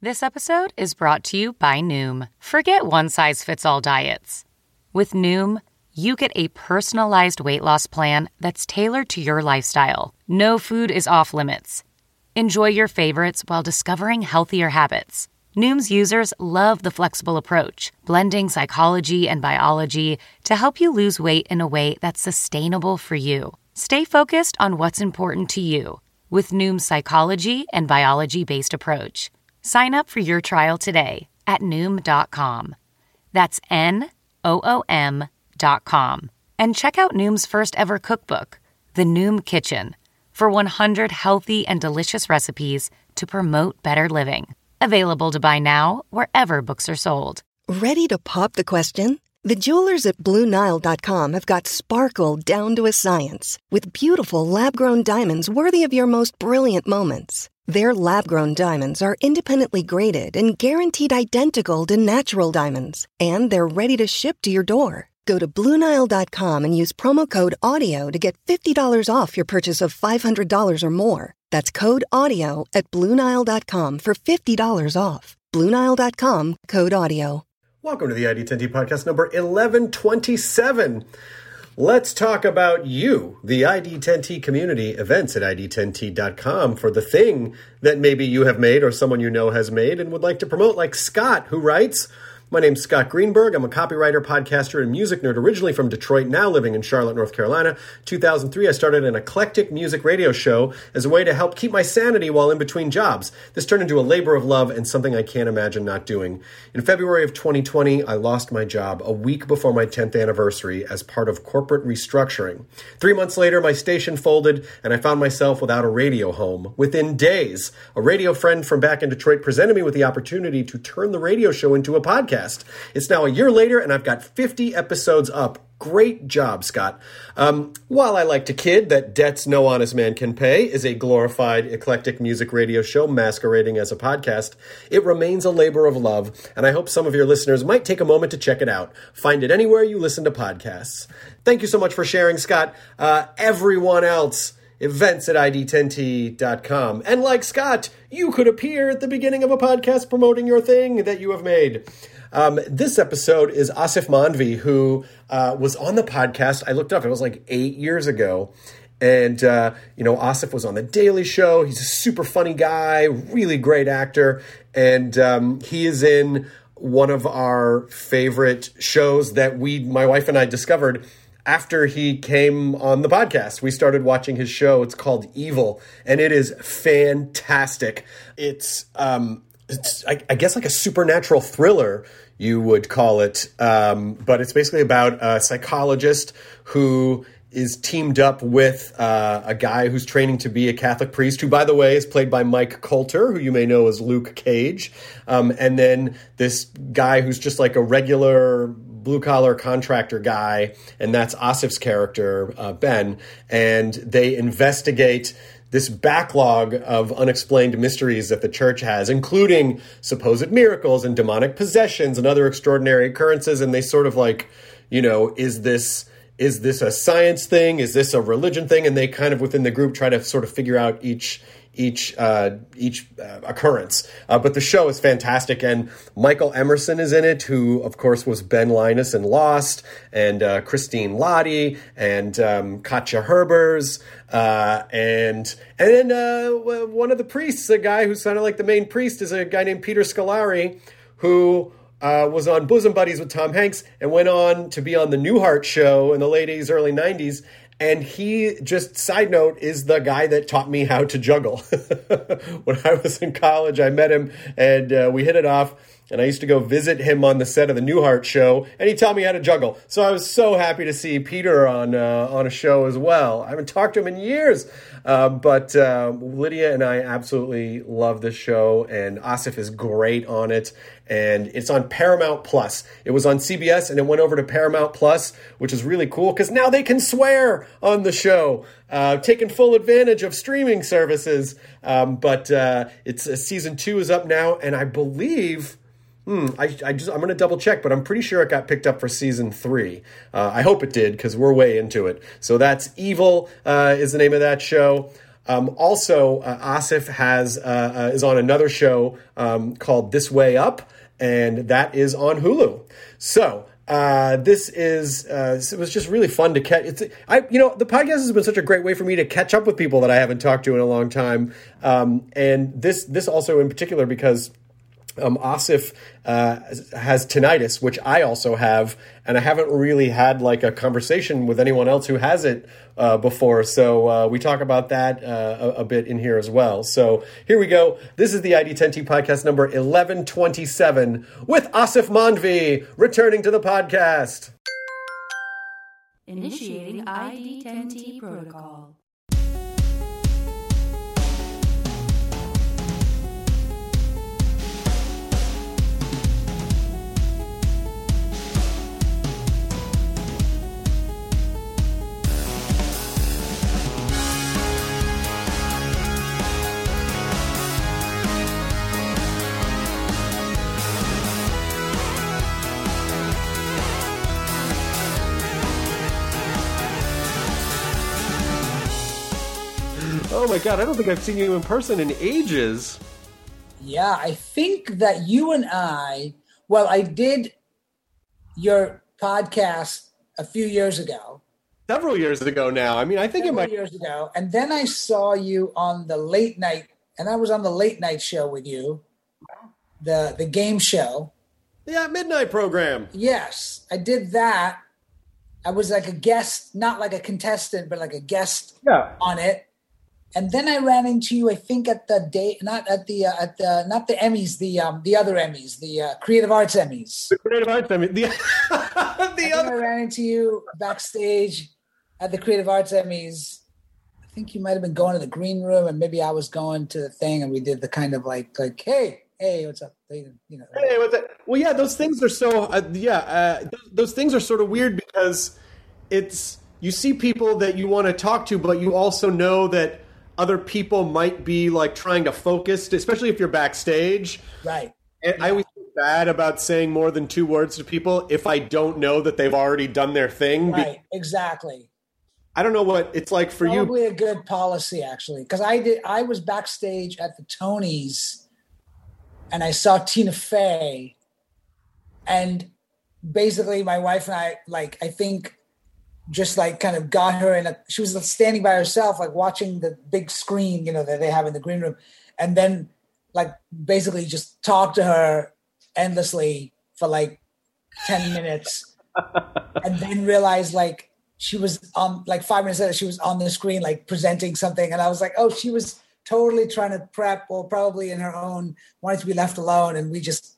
This episode is brought to you by Noom. Forget one-size-fits-all diets. With Noom, you get a personalized weight loss plan that's tailored to your lifestyle. No food is off limits. Enjoy your favorites while discovering healthier habits. Noom's users love the flexible approach, blending psychology and biology to help you lose weight in a way that's sustainable for you. Stay focused on what's important to you with Noom's psychology and biology-based approach. Sign up for your trial today at Noom.com. That's Noom.com. And check out Noom's first ever cookbook, The Noom Kitchen, for 100 healthy and delicious recipes to promote better living. Available to buy now wherever books are sold. Ready to pop the question? The jewelers at BlueNile.com have got sparkle down to a science with beautiful lab-grown diamonds worthy of your most brilliant moments. Their lab-grown diamonds are independently graded and guaranteed identical to natural diamonds, and they're ready to ship to your door. Go to BlueNile.com and use promo code AUDIO to get $50 off your purchase of $500 or more. That's code AUDIO at BlueNile.com for $50 off. BlueNile.com, code AUDIO. Welcome to the ID10T podcast number 1127. Let's talk about you, the ID10T community, events at ID10T.com for the thing that maybe you have made or someone you know has made and would like to promote, like Scott, who writes, "My name's Scott Greenberg. I'm a copywriter, podcaster, and music nerd originally from Detroit, now living in Charlotte, North Carolina. 2003, I started an eclectic music radio show as a way to help keep my sanity while in between jobs. This turned into a labor of love and something I can't imagine not doing. In February of 2020, I lost my job a week before my 10th anniversary as part of corporate restructuring. 3 months later, my station folded, and I found myself without a radio home. Within days, a radio friend from back in Detroit presented me with the opportunity to turn the radio show into a podcast. It's now a year later, and I've got 50 episodes up. Great job, Scott. While I like to kid that debts no honest man can pay is a glorified eclectic music radio show masquerading as a podcast, it remains a labor of love, and I hope some of your listeners might take a moment to check it out. Find it anywhere you listen to podcasts. Thank you so much for sharing, Scott. Everyone else, events at ID10T.com. And like Scott, you could appear at the beginning of a podcast promoting your thing that you have made. This episode is Asif Mandvi, who was on the podcast. I looked up, it was like 8 years ago. And, Asif was on The Daily Show. He's a super funny guy, really great actor. And he is in one of our favorite shows that my wife and I discovered after he came on the podcast. We started watching his show. It's called Evil, and it is fantastic. It's I guess like a supernatural thriller, you would call it. But it's basically about a psychologist who is teamed up with a guy who's training to be a Catholic priest, who, by the way, is played by Mike Coulter, who you may know as Luke Cage. And then this guy who's just like a regular blue-collar contractor guy, and that's Asif's character, Ben. And they investigate this backlog of unexplained mysteries that the church has, including supposed miracles and demonic possessions and other extraordinary occurrences. And they sort of like, is this a science thing? Is this a religion thing? And they kind of within the group try to sort of figure out each occurrence. But the show is fantastic. And Michael Emerson is in it, who, of course, was Ben Linus in Lost, and Christine Lottie, and Katja Herbers, and then one of the priests, a guy who's kind of like the main priest, is a guy named Peter Scolari, who was on Bosom Buddies with Tom Hanks and went on to be on the Newhart Show in the late 80s, early 90s. And he, just side note, is the guy that taught me how to juggle. When I was in college, I met him and we hit it off. And I used to go visit him on the set of the Newhart Show, and he taught me how to juggle. So I was so happy to see Peter on a show as well. I haven't talked to him in years, but Lydia and I absolutely love this show, and Asif is great on it. And it's on Paramount Plus. It was on CBS, and it went over to Paramount Plus, which is really cool because now they can swear on the show, taking full advantage of streaming services. But it's season 2 is up now, and I believe. I'm going to double check, but I'm pretty sure it got picked up for season 3. I hope it did, because we're way into it. So that's Evil is the name of that show. Also, Asif is on another show called This Way Up, and that is on Hulu. So this is it was just really fun to catch. The podcast has been such a great way for me to catch up with people that I haven't talked to in a long time, and this also in particular because Asif has tinnitus, which I also have, and I haven't really had like a conversation with anyone else who has it before. So we talk about that a bit in here as well. So here we go. This is the ID10T podcast number 1127 with Asif Mandvi returning to the podcast. Initiating ID10T protocol. Oh my God, I don't think I've seen you in person in ages. Yeah, I think that you and I did your podcast a few years ago. Several years ago now. I mean, I think Several years ago. And then I saw you on the late night, and I was on the late night show with you, the game show. Yeah, midnight program. Yes, I did that. I was like a guest, not like a contestant, but like a guest on it. And then I ran into you, I think not the Emmys, the other Emmys, the Creative Arts Emmys. The Creative Arts Emmys. I ran into you backstage at the Creative Arts Emmys. I think you might have been going to the green room, and maybe I was going to the thing, and we did the kind of like, hey, what's up? Hey, what's up? Well, yeah, those things are so, those things are sort of weird because you see people that you want to talk to, but you also know that other people might be like trying to focus, especially if you're backstage. Right. And I always feel bad about saying more than 2 words to people if I don't know that they've already done their thing. Right, exactly. I don't know what it's like for you. Probably a good policy, actually, because I was backstage at the Tonys, and I saw Tina Fey, and basically my wife and I, like, I think just like kind of got her she was standing by herself, like watching the big screen, that they have in the green room. And then like basically just talked to her endlessly for like 10 minutes and then realized like she was on like 5 minutes later, she was on the screen, like presenting something. And I was like, oh, she was totally trying to prep or probably in her own, wanted to be left alone. And we just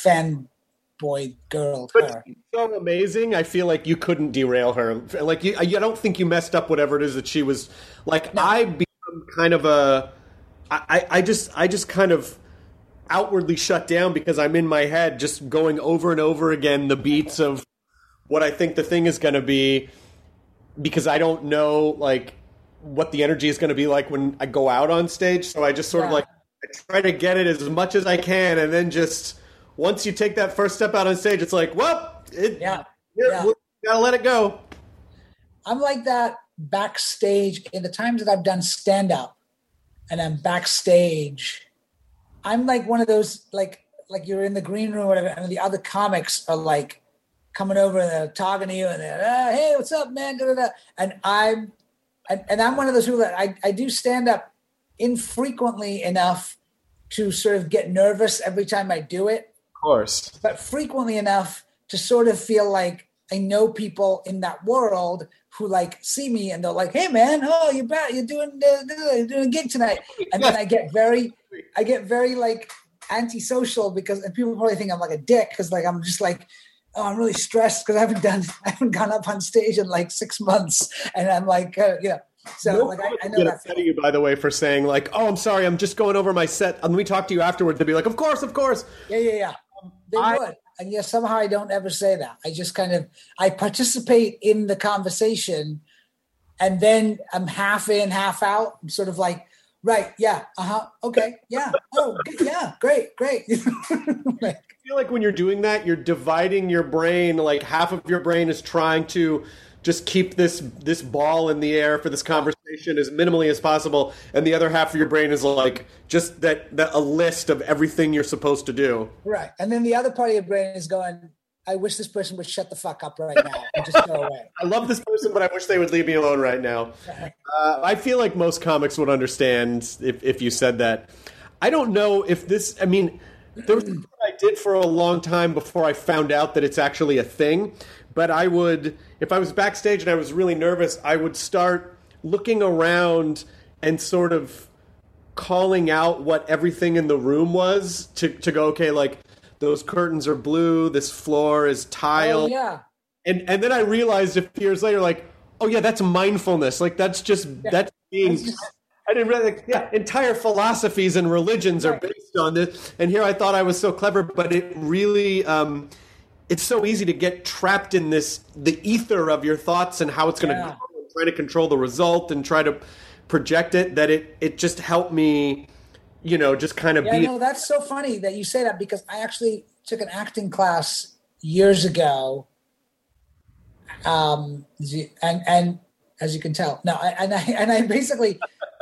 girl. But so amazing. I feel like you couldn't derail her. Like I don't think you messed up whatever it is that she was like. No. I become kind of I just kind of outwardly shut down because I'm in my head just going over and over again the beats of what I think the thing is going to be, because I don't know like what the energy is going to be like when I go out on stage. So I just sort of like I try to get it as much as I can, and then just once you take that first step out on stage, it's like, well, we gotta let it go. I'm like that backstage in the times that I've done stand-up and I'm backstage. I'm like one of those, like you're in the green room or whatever, and the other comics are like coming over and they're talking to you and they're, hey, what's up, man? Da, da, da. And I'm one of those people that I do stand-up infrequently enough to sort of get nervous every time I do it. Course, but frequently enough to sort of feel like I know people in that world who like see me and they're like, "Hey, man, oh, you're doing a gig tonight," and then I get very like antisocial and people probably think I'm like a dick because like I'm just like, oh, I'm really stressed because I haven't gone up on stage in like 6 months, and I'm like, So like I know that's upset you, by the way, for saying like, "Oh, I'm sorry, I'm just going over my set. And we talk to you afterwards." They'd be like, "Of course." Yeah. They would, and yet somehow I don't ever say that. I just I participate in the conversation, and then I'm half in, half out. I'm sort of like, right, yeah, okay, yeah, oh, yeah, great. I feel like when you're doing that, you're dividing your brain. Like half of your brain is trying to just keep this ball in the air for this conversation as minimally as possible, and the other half of your brain is like just that a list of everything you're supposed to do. Right. And then the other part of your brain is going, I wish this person would shut the fuck up right now and just go away. I love this person, but I wish they would leave me alone right now. I feel like most comics would understand if you said that. I don't know if this, I mean, there was something I did for a long time before I found out that it's actually a thing. But I would, if I was backstage and I was really nervous, I would start looking around and sort of calling out what everything in the room was to go, okay, like those curtains are blue, this floor is tile. Oh, yeah. And then I realized a few years later, like, oh yeah, that's mindfulness. Like that's just, that's being... I didn't realize, entire philosophies and religions are based on this. And here I thought I was so clever, but it really, it's so easy to get trapped in the ether of your thoughts and how it's going to go, and try to control the result and try to project it, that it just helped me, just kind of be. No, that's so funny that you say that, because I actually took an acting class years ago. And as you can tell, I basically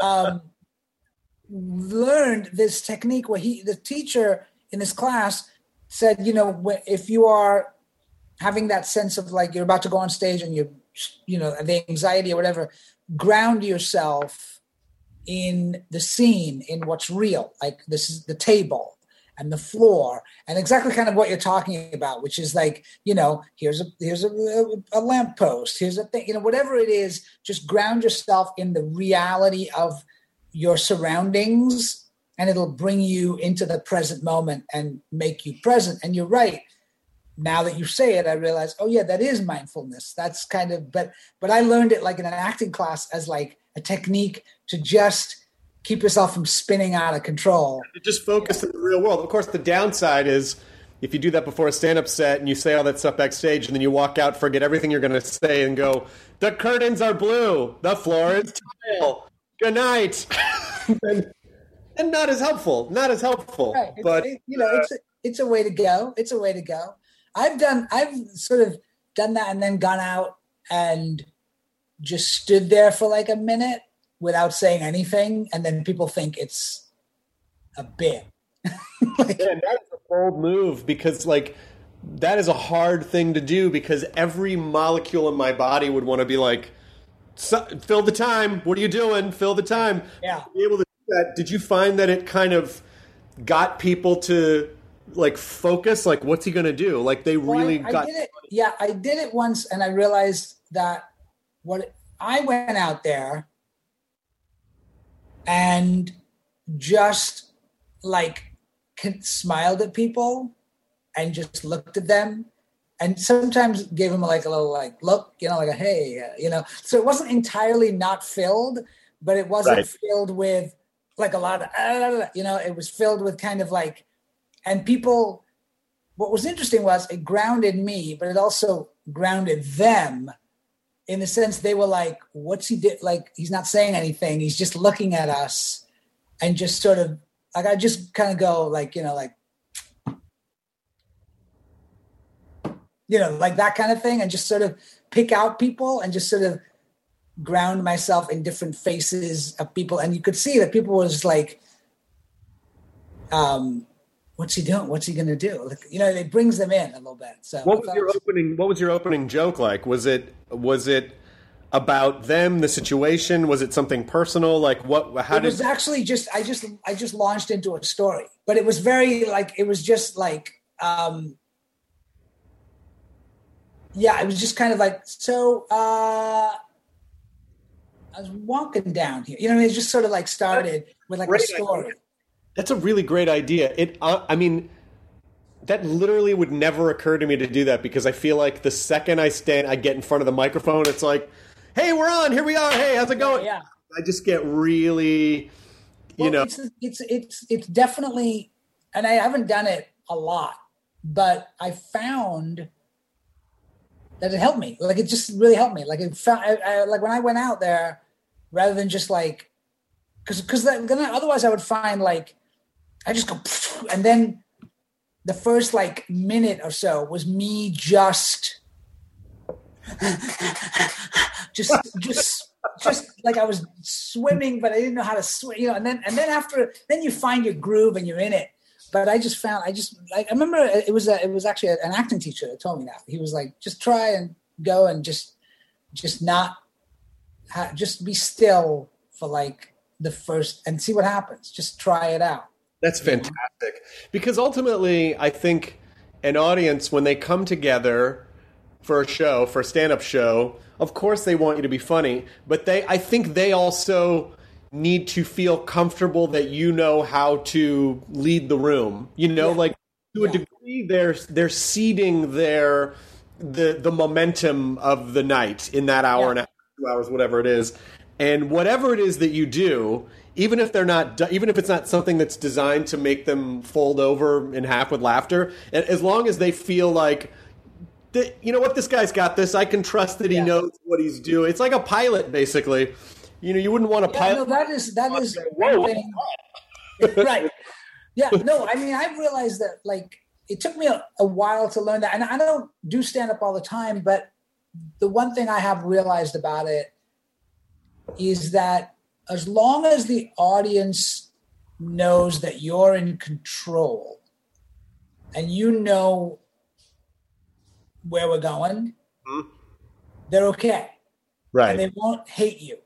learned this technique where the teacher in this class said, if you are having that sense of like you're about to go on stage and the anxiety or whatever, ground yourself in the scene, in what's real. Like this is the table and the floor, and exactly kind of what you're talking about, which is like, here's a lamppost, here's a thing, whatever it is, just ground yourself in the reality of your surroundings, and it'll bring you into the present moment and make you present. And you're right. Now that you say it, I realize, oh yeah, that is mindfulness. That's kind of, but I learned it like in an acting class as like a technique to just keep yourself from spinning out of control. Just focus in the real world. Of course, the downside is if you do that before a stand-up set and you say all that stuff backstage and then you walk out, forget everything you're going to say and go, the curtains are blue, the floor is tile, good night. and not as helpful. Right. But it's a way to go. It's a way to go. I've sort of done that and then gone out and just stood there for like a minute without saying anything, and then people think it's a bit. That's a bold move, because like that is a hard thing to do, because every molecule in my body would want to be like, fill the time. What are you doing? Fill the time. Yeah. To be able to do that, did you find that it kind of got people to like focus? Like, what's he going to do? Like they really got. Did it. Yeah, I did it once, and I realized that I went out there and just like smiled at people and just looked at them, and sometimes gave them like a little like look, like a hey, So it wasn't entirely not filled, but it wasn't filled with like a lot of it was filled with kind of like, and people. What was interesting was it grounded me, but it also grounded them. In the sense they were like, what's he did? Like, he's not saying anything. He's just looking at us, and just sort of like, I just kind of go like, like that kind of thing. And just sort of pick out people and just sort of ground myself in different faces of people. And you could see that people was like, what's he doing? What's he going to do? Like, it brings them in a little bit. So what was your opening joke like? Was it about them, the situation? Was it something personal? Like it was actually just, I just launched into a story, but it was very like, it was just like, it was just kind of like, so, I was walking down here, it just sort of like started with like a story. That's a really great idea. That literally would never occur to me to do that, because I feel like the second I get in front of the microphone, it's like, hey, we're on, here we are. Hey, how's it going? Yeah. I just get really, It's definitely, and I haven't done it a lot, but I found that it helped me. Like, it just really helped me. Like, like when I went out there, rather than just like, because then otherwise I would find like, I just go, and then the first like minute or so was me just just like I was swimming, but I didn't know how to swim, and then then you find your groove and you're in it. But I remember it was actually an acting teacher that told me that. He was like, just try and go and just be still for like the first and see what happens. Just try it out. That's fantastic. Because ultimately, I think an audience, when they come together for a stand-up show, of course they want you to be funny, but I think they also need to feel comfortable that you know how to lead the room. Like to a degree, they're seeding the momentum of the night in that hour and a half, 2 hours, whatever it is. And whatever it is that you do, even if it's not something that's designed to make them fold over in half with laughter, and as long as they feel like, you know what, this guy's got this, I can trust that he knows what he's doing. It's like a pilot, basically. You wouldn't want a pilot. No, that is one thing. Right. Yeah. No, I mean, I've realized that like it took me a while to learn that, and I don't do stand up all the time, but the one thing I have realized about it is that as long as the audience knows that you're in control and you know where we're going, they're okay. Right. And they won't hate you.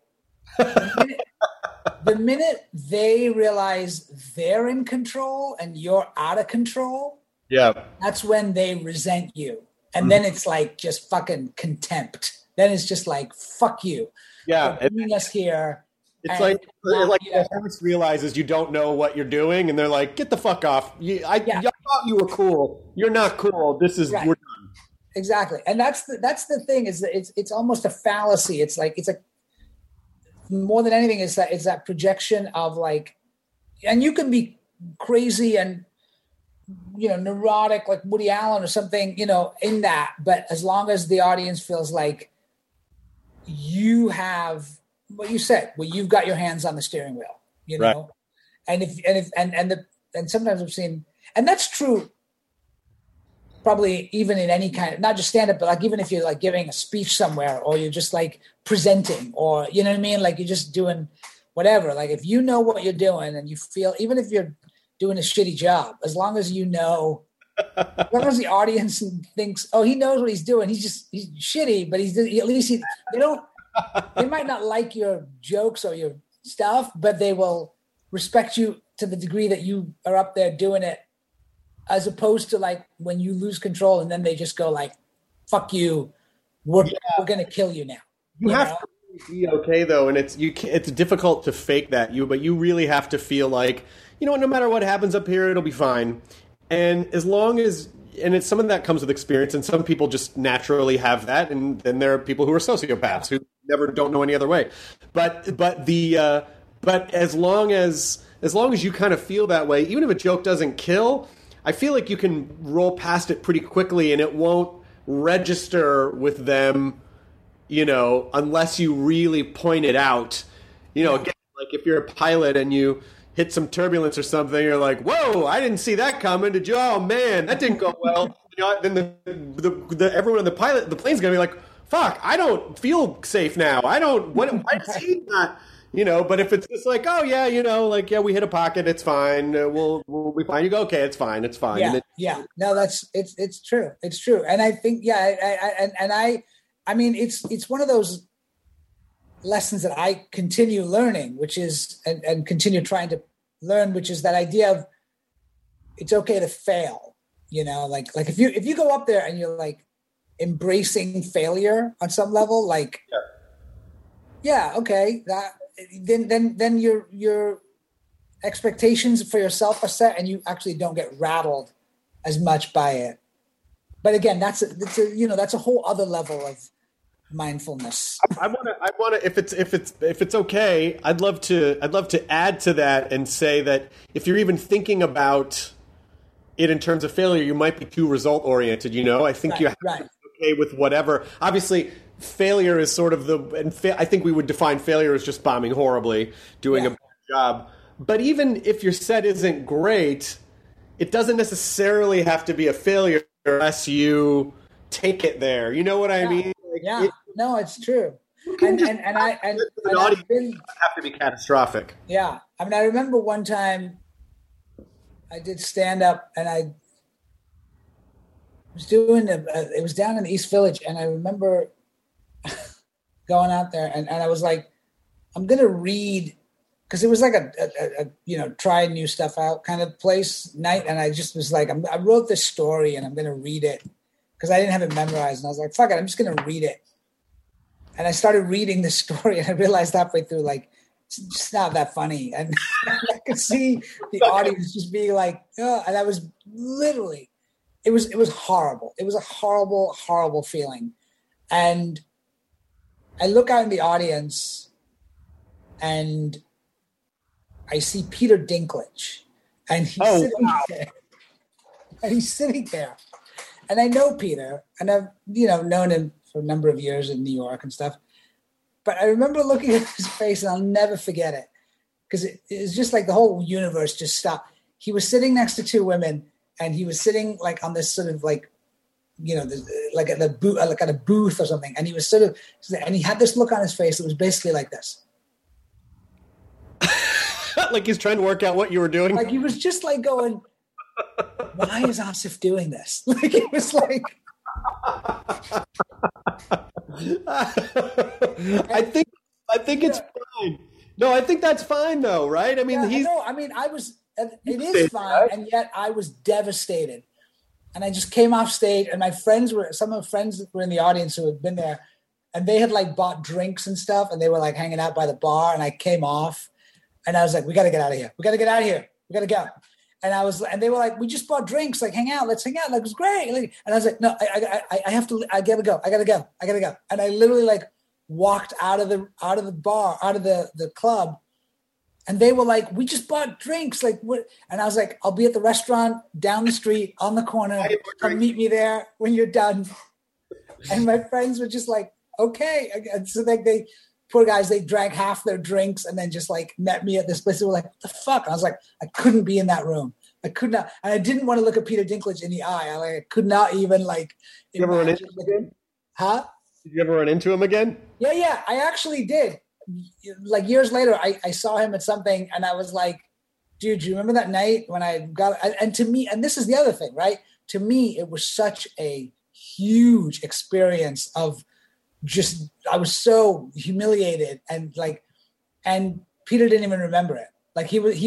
The minute they realize they're in control and you're out of control, that's when they resent you. And then it's like just fucking contempt. Then it's just like, fuck you. Yeah. For bringing us here. It's like the host realizes you don't know what you're doing, and they're like, get the fuck off. I thought you were cool. You're not cool. This is, we're done. Exactly. And that's the thing, is that it's almost a fallacy. It's more than anything, it's that projection of like, and you can be crazy and, neurotic like Woody Allen or something, in that. But as long as the audience feels like you have what you said, well, you've got your hands on the steering wheel, know, and sometimes I've seen, and that's true probably even in any kind of, not just stand up, but like even if you're like giving a speech somewhere, or you're just like presenting, or you know what I mean, like you're just doing whatever. Like if you know what you're doing and you feel, even if you're doing a shitty job, as long as you know, as long as the audience thinks, oh, he knows what he's doing, he's shitty, but at least they might not like your jokes or your stuff, but they will respect you to the degree that you are up there doing it, as opposed to like when you lose control and then they just go like, fuck you, we're going to kill you now. You have to be okay though. And it's difficult to fake that, but you really have to feel like, no matter what happens up here, it'll be fine. And as long as, and it's something that comes with experience, and some people just naturally have that, and then there are people who are sociopaths who don't know any other way. But as long as you kind of feel that way, even if a joke doesn't kill, I feel like you can roll past it pretty quickly, and it won't register with them, unless you really point it out. Again, like if you're a pilot and you hit some turbulence or something, you're like, whoa, I didn't see that coming. Did you? Oh man, that didn't go well. Then everyone in the plane's gonna be like, fuck, I don't feel safe now. Why is he not? But if it's just like, oh yeah, we hit a pocket, it's fine. We'll be fine. You go, okay, it's fine. Yeah. No, it's true. It's true. And I think, I mean, it's one of those lessons that I continue learning, which is, and continue trying to learn, which is that idea of it's okay to fail, like if you go up there and you're like embracing failure on some level, like, okay, that, then your expectations for yourself are set, and you actually don't get rattled as much by it. But again, that's a whole other level of mindfulness. I want to, if it's okay, I'd love to add to that and say that if you're even thinking about it in terms of failure, you might be too result oriented. I think you have to be okay with whatever. Obviously, failure is sort of I think we would define failure as just bombing horribly, doing a bad job. But even if your set isn't great, it doesn't necessarily have to be a failure unless you take it there. You know what I mean? Yeah, no, it's true. And I've been, have to be catastrophic. yeah. I mean, I remember one time I did stand up, and I was doing it was down in the East Village, and I remember going out there, and I was like, I'm gonna read, because it was like a try new stuff out kind of place night, and I just was like, I wrote this story, and I'm gonna read it because I didn't have it memorized, and I was like, fuck it, I'm just gonna read it. And I started reading the story, and I realized halfway through, like, it's just not that funny. And I could see the audience just being like, oh, and I was literally, it was horrible. It was a horrible, horrible feeling. And I look out in the audience, and I see Peter Dinklage, and he's sitting there. And I know Peter, and I've, known him for a number of years in New York and stuff. But I remember looking at his face, and I'll never forget it, because it was just like the whole universe just stopped. He was sitting next to two women, and he was sitting like on this sort of like, like at a booth or something. And he was and he had this look on his face that was basically like this. Like he's trying to work out what you were doing. Like he was just like going, why is Asif doing this? Like it was like, I think it's fine. No, I think that's fine though, right? I mean, it is fine, right? And yet I was devastated. And I just came off stage, and some of my friends were in the audience who had been there, and they had like bought drinks and stuff, and they were like hanging out by the bar, and I came off, and I was like, we got to get out of here. We got to get out of here. We got to go. And they were like, we just bought drinks, like hang out, let's hang out. Like it was great. Like, and I was like, no, I have to, I gotta go. And I literally like walked out of the bar, out of the club. And they were like, we just bought drinks. Like what? And I was like, I'll be at the restaurant down the street on the corner. Come meet me there when you're done. And my friends were just like, okay. And so like they, poor guys, they drank half their drinks and then just like met me at this place. They were like, what the fuck? And I was like, I couldn't be in that room. I could not. And I didn't want to look at Peter Dinklage in the eye. I could not even like. You ever run into him again? Huh? Did you ever run into him again? Yeah. I actually did. Like years later, I saw him at something, and I was like, dude, do you remember that night when I got, and to me, and this is the other thing, right? To me, it was such a huge experience of just, I was so humiliated, and Peter didn't even remember it. Like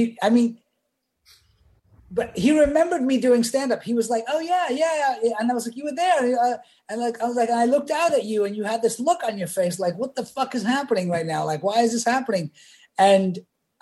but he remembered me doing stand-up. He was like, oh yeah. And I was like, you were there. And like, I was like, and I looked out at you, and you had this look on your face, like, what the fuck is happening right now? Like, why is this happening? And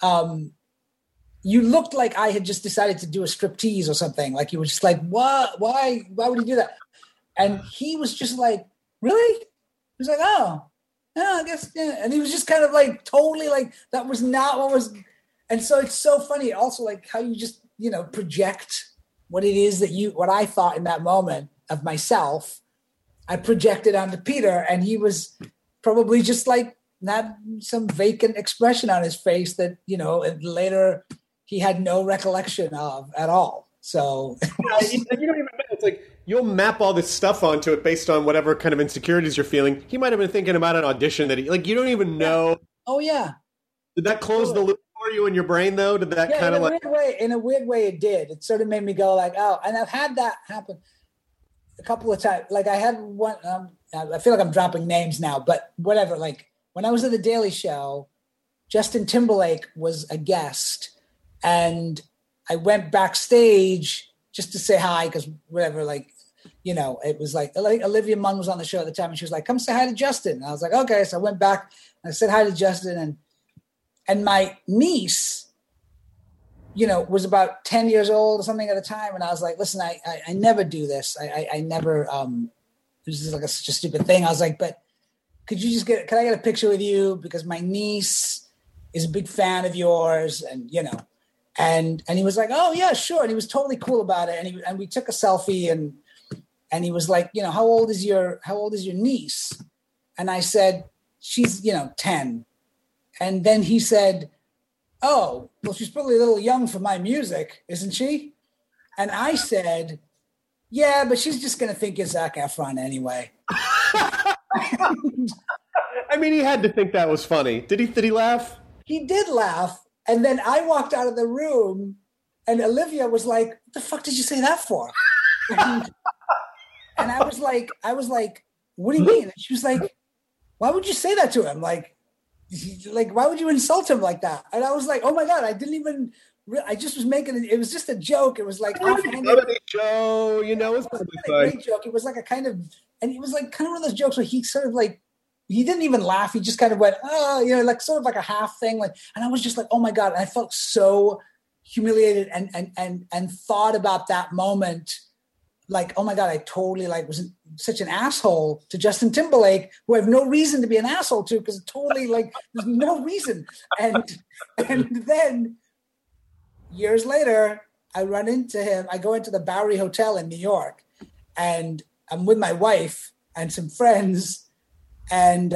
you looked like I had just decided to do a striptease or something. Like you were just like, what? Why would you do that? And he was just like, really? He was like, oh, yeah, I guess, yeah. And he was just kind of like, totally like, that was not what was. And so it's so funny also like how you just, project what it is what I thought in that moment of myself, I projected onto Peter, and he was probably just like not some vacant expression on his face that, later he had no recollection of at all. So you don't even know. It's like you'll map all this stuff onto it based on whatever kind of insecurities you're feeling. He might have been thinking about an audition that you don't even know. Oh yeah. Did that close the loop for you in your brain though? Did that kind of like in a weird way it did. It sort of made me go like, oh, and I've had that happen a couple of times. Like I had one, I feel like I'm dropping names now, but whatever. Like when I was at the Daily Show, Justin Timberlake was a guest, and I went backstage just to say hi, because whatever, like, it was like Olivia Munn was on the show at the time, and she was like, come say hi to Justin. And I was like, okay. So I went back and I said hi to Justin, and my niece, was about 10 years old or something at the time. And I was like, listen, I never do this. I never, this is like such a stupid thing. I was like, but could I get a picture with you? Because my niece is a big fan of yours. And, and he was like, oh yeah, sure. And he was totally cool about it. And we took a selfie, and he was like, how old is your niece? And I said, she's, 10. And then he said, oh, well, she's probably a little young for my music, isn't she? And I said, yeah, but she's just going to think you're Zac Efron anyway. I mean, he had to think that was funny. Did he laugh? He did laugh. And then I walked out of the room and Olivia was like, what the fuck did you say that for? And I was like, what do you mean? And she was like, why would you say that to him? Like, why would you insult him like that? And I was like, oh my God, I just was making it. It was just a joke. It was like, Joe, you know, it's a great joke. It was like and it was like kind of one of those jokes where he sort of like, he didn't even laugh. He just kind of went, oh, you know, like sort of like a half thing. Like, and I was just like, oh my God. And I felt so humiliated and thought about that moment. Like, oh my God, I totally like was such an asshole to Justin Timberlake, who I have no reason to be an asshole to, because totally like there's no reason. And then years later, I run into him. I go into the Bowery Hotel in New York, and I'm with my wife and some friends, and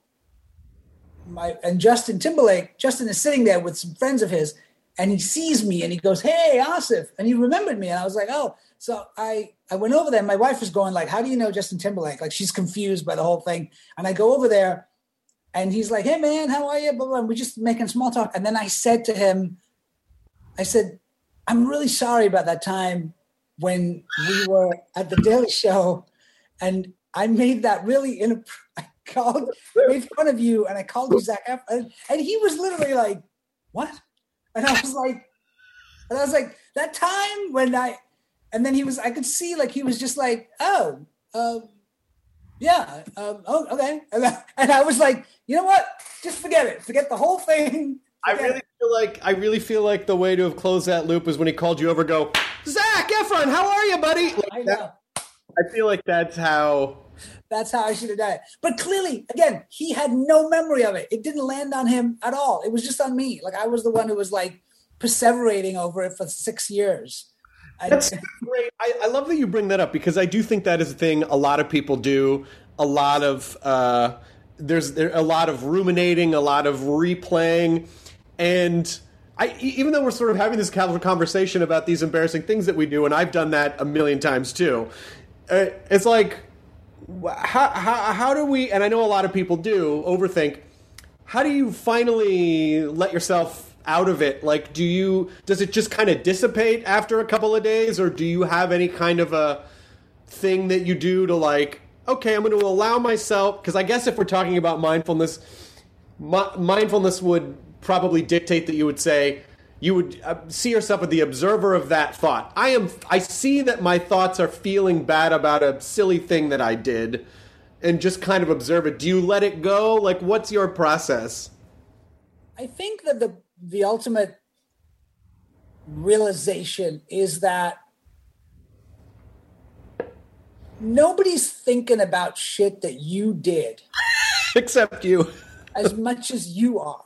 Justin is sitting there with some friends of his, and he sees me and he goes, hey, Asif. And he remembered me. And I was like, oh. So I went over there. My wife was going like, how do you know Justin Timberlake? Like, she's confused by the whole thing. And I go over there and he's like, hey man, how are you? Blah, blah. And we're just making small talk. And then I said to him, I'm really sorry about that time when we were at the Daily Show and I made that really made fun of you, and I called you Zac Efron, and he was literally like, "What?" And I was like, that time when and then I could see like he was just like, "Oh, yeah, oh, okay," and I was like, you know what? Just forget it. Forget the whole thing. I really feel like the way to have closed that loop is when he called you over, go, Zac Efron, how are you, buddy? Like I know. I feel like that's how I should have done it. But clearly, again, he had no memory of it. It didn't land on him at all. It was just on me. Like, I was the one who was like perseverating over it for 6 years. That's great. I love that you bring that up, because I do think that is a thing a lot of people do. A lot of there's a lot of ruminating, a lot of replaying, and even though we're sort of having this casual conversation about these embarrassing things that we do, and I've done that a million times too, it's like, how do we, and I know a lot of people do, overthink, how do you finally let yourself out of it? Like, does it just kind of dissipate after a couple of days, or do you have any kind of a thing that you do to like, okay, I'm going to allow myself, because I guess if we're talking about mindfulness, mindfulness would probably dictate that you would say, you would see yourself as the observer of that thought. I see that my thoughts are feeling bad about a silly thing that I did, and just kind of observe it. Do you let it go? Like, what's your process? I think that the ultimate realization is that nobody's thinking about shit that you did. Except you. As much as you are.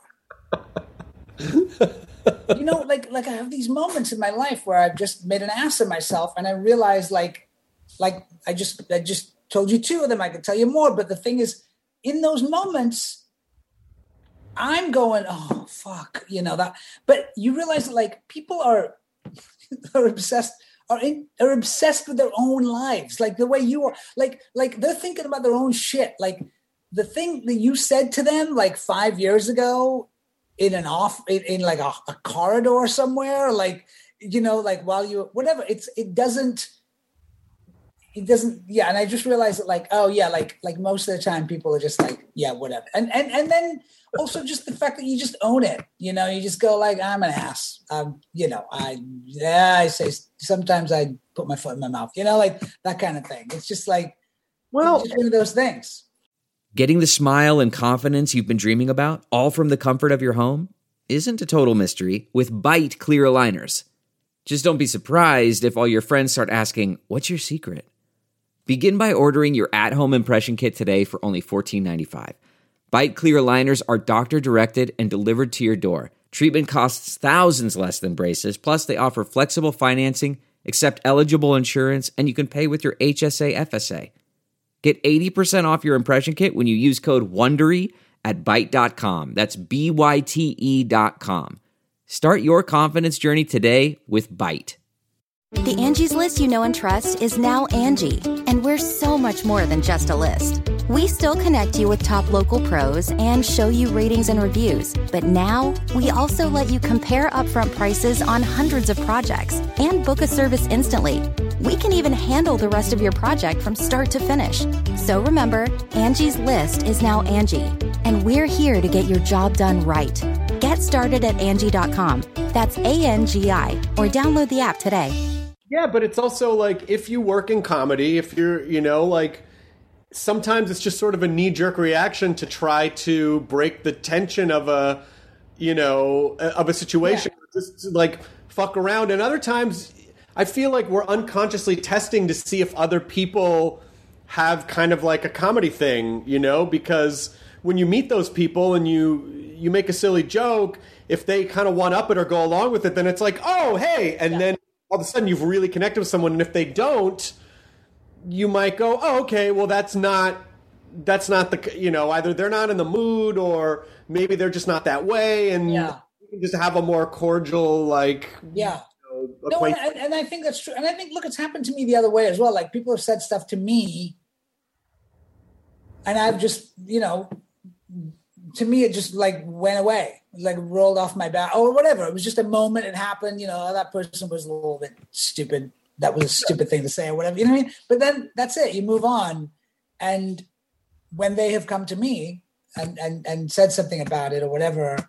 You know, like I have these moments in my life where I've just made an ass of myself, and I realize like I just told you 2 of them. I could tell you more, but the thing is, in those moments, I'm going, oh fuck, you know that. But you realize that like people are obsessed with their own lives, like the way you are. Like they're thinking about their own shit. Like the thing that you said to them like 5 years ago in like a corridor somewhere, like, you know, like while you, whatever, it doesn't, yeah. And I just realized that like, oh yeah, like most of the time people are just like, yeah, whatever. And then also just the fact that you just own it, you know, you just go like, I'm an ass. You know, I say sometimes I put my foot in my mouth, you know, like that kind of thing. It's just like, well, it's just one of those things. Getting the smile and confidence you've been dreaming about, all from the comfort of your home, isn't a total mystery with Byte clear aligners. Just don't be surprised if all your friends start asking, what's your secret? Begin by ordering your at-home impression kit today for only $14.95. Byte clear aligners are doctor-directed and delivered to your door. Treatment costs thousands less than braces, plus they offer flexible financing, accept eligible insurance, and you can pay with your HSA FSA. Get 80% off your impression kit when you use code WONDERY at Byte.com. That's BYTE.com. Start your confidence journey today with Byte. The Angie's List you know and trust is now Angie, and we're so much more than just a list. We still connect you with top local pros and show you ratings and reviews, but now we also let you compare upfront prices on hundreds of projects and book a service instantly. We can even handle the rest of your project from start to finish. So remember, Angie's List is now Angie, and we're here to get your job done right. Get started at Angie.com. That's ANGI, or download the app today. Yeah, but it's also like if you work in comedy, if you're, like sometimes it's just sort of a knee-jerk reaction to try to break the tension of a situation, just to, like fuck around. And other times I feel like we're unconsciously testing to see if other people have kind of like a comedy thing, because when you meet those people and you make a silly joke, if they kind of one up it or go along with it, then it's like, oh, hey, and then all of a sudden you've really connected with someone. And if they don't, you might go, oh, okay, well, that's not the, either they're not in the mood or maybe they're just not that way. And you can just have a more cordial, like, no, and I think that's true. And I think, look, it's happened to me the other way as well. Like people have said stuff to me and I've just, to me, it just like went away, like rolled off my back or whatever. It was just a moment. It happened. That person was a little bit stupid. That was a stupid thing to say or whatever. You know what I mean? But then that's it. You move on. And when they have come to me and said something about it or whatever,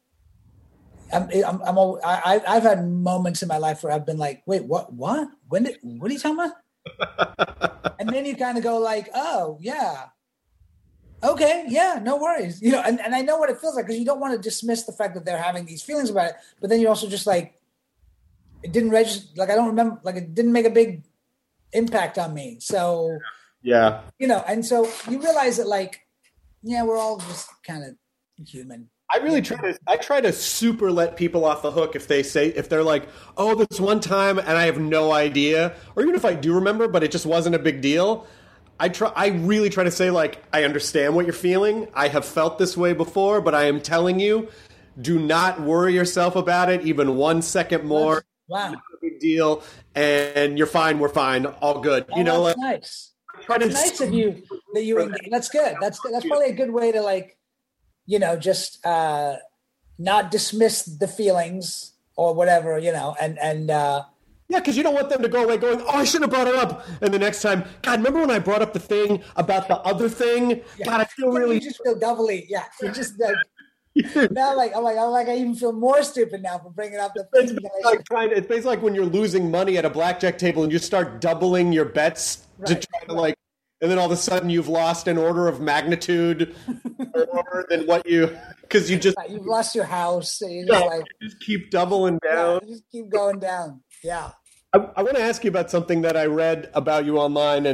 I've had moments in my life where I've been like, wait, what? What are you talking about? And then you kind of go like, oh yeah. Okay, yeah, no worries. And I know what it feels like because you don't want to dismiss the fact that they're having these feelings about it, but then you're also just like, it didn't register, like I don't remember, like it didn't make a big impact on me. So, yeah. And so you realize that like, yeah, we're all just kind of human. I try to super let people off the hook if they're like, oh, this one time and I have no idea, or even if I do remember, but it just wasn't a big deal. I really try to say, like, I understand what you're feeling. I have felt this way before, but I am telling you, do not worry yourself about it even 1 second more. Wow. Not a big deal. And you're fine. We're fine. All good. Oh, that's nice. That's nice of you that you engage. That's good. That's probably a good way to, like, just not dismiss the feelings or whatever, yeah, because you don't want them to go away going, oh, I should have brought it up. And the next time, God, remember when I brought up the thing about the other thing? Yeah. God, I feel really... You just feel doubly, yeah. You just now, I even feel more stupid now for bringing up the thing. It's basically like when you're losing money at a blackjack table and you start doubling your bets to try to like... And then all of a sudden you've lost an order of magnitude more than what you... Because you just... You've lost your house. So you just keep doubling down. You just keep going down. Yeah. I want to ask you about something that I read about you online,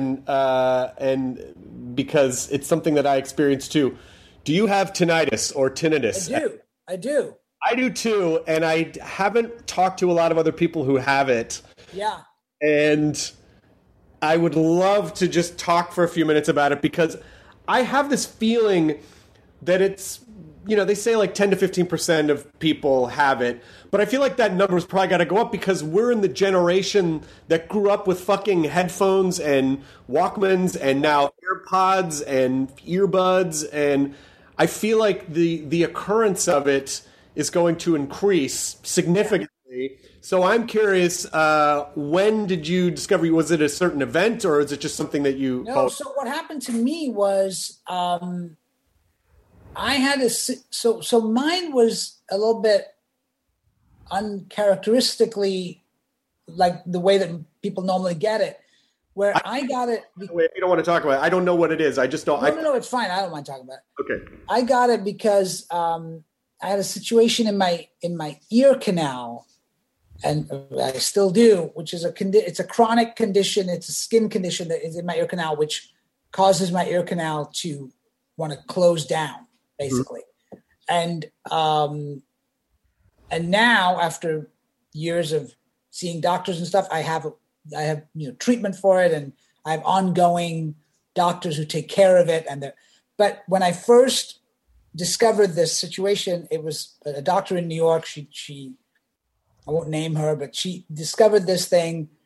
and because it's something that I experienced too. Do you have tinnitus or tinnitus? I do. I do too, and I haven't talked to a lot of other people who have it. Yeah. And I would love to just talk for a few minutes about it because I have this feeling that it's, they say like 10 to 15% of people have it, but I feel like that number's probably got to go up because we're in the generation that grew up with fucking headphones and Walkmans and now AirPods and earbuds, and I feel like the occurrence of it is going to increase significantly. So I'm curious, when did you discover? Was it a certain event or is it just something that you... No, so what happened to me was... I had so mine was a little bit uncharacteristically like the way that people normally get it, where I got it. Wait, you don't want to talk about it. I don't know what it is. I just don't. No, it's fine. I don't mind talking about it. Okay. I got it because I had a situation in my ear canal, and I still do, which is it's a chronic condition. It's a skin condition that is in my ear canal, which causes my ear canal to want to close down. Basically. Mm-hmm. And now after years of seeing doctors and stuff, I have treatment for it, and I have ongoing doctors who take care of it. But when I first discovered this situation, it was a doctor in New York. She I won't name her, but she discovered this thing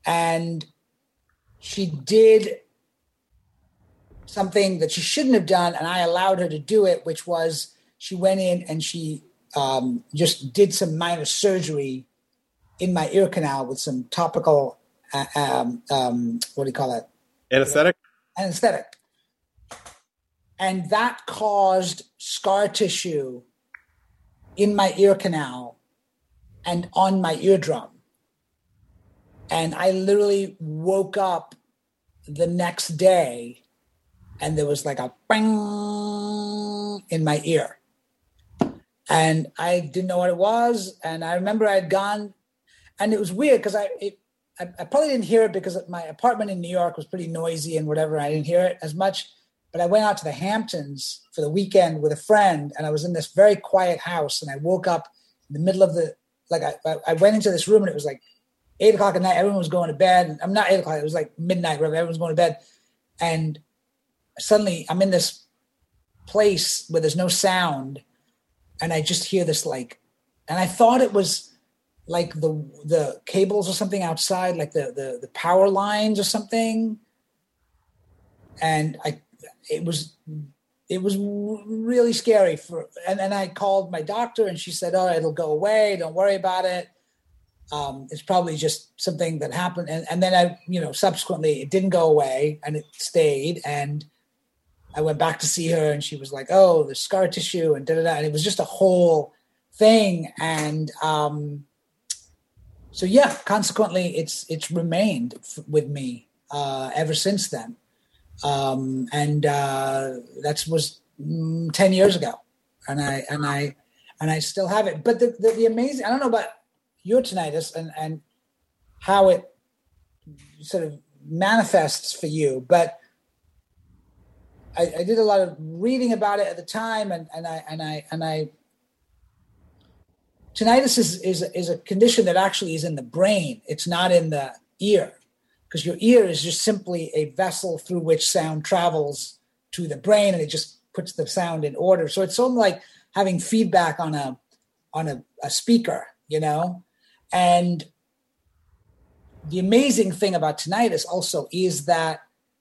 And she did something that she shouldn't have done, and I allowed her to do it, which was she went in and she just did some minor surgery in my ear canal with some topical, what do you call it? Anesthetic? Anesthetic. And that caused scar tissue in my ear canal and on my eardrum. And I literally woke up the next day and there was like a bang in my ear. And I didn't know what it was. And I remember I had gone, and it was weird because I probably didn't hear it because my apartment in New York was pretty noisy and whatever. I didn't hear it as much. But I went out to the Hamptons for the weekend with a friend, and I was in this very quiet house, and I woke up in the middle of the, like I went into this room and it was like 8 o'clock at night. Everyone was going to bed. And I'm not 8 o'clock. It was like midnight, whatever. Everyone's going to bed. And suddenly I'm in this place where there's no sound. And I just hear this like, and I thought it was like the cables or something outside, like the power lines or something. And it was really scary and I called my doctor and she said, oh, it'll go away. Don't worry about it. It's probably just something that happened. And then I, subsequently it didn't go away and it stayed. And I went back to see her and she was like, oh, the scar tissue and da-da-da. And it was just a whole thing. And so, yeah, consequently, it's remained with me ever since then. And that was 10 years ago. And I still have it. But the amazing, I don't know about your tinnitus and how it sort of manifests for you, but I did a lot of reading about it at the time, and I tinnitus is a condition that actually is in the brain. It's not in the ear, because your ear is just simply a vessel through which sound travels to the brain, and it just puts the sound in order. So it's sort of like having feedback on a speaker, And the amazing thing about tinnitus also is that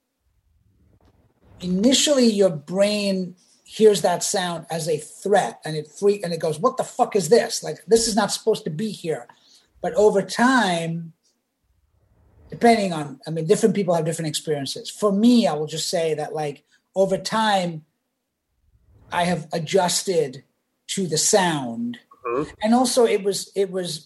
initially your brain hears that sound as a threat and it goes, what the fuck is this? Like, this is not supposed to be here. But over time, depending on, different people have different experiences. For me, I will just say that like over time, I have adjusted to the sound. Mm-hmm. And also it was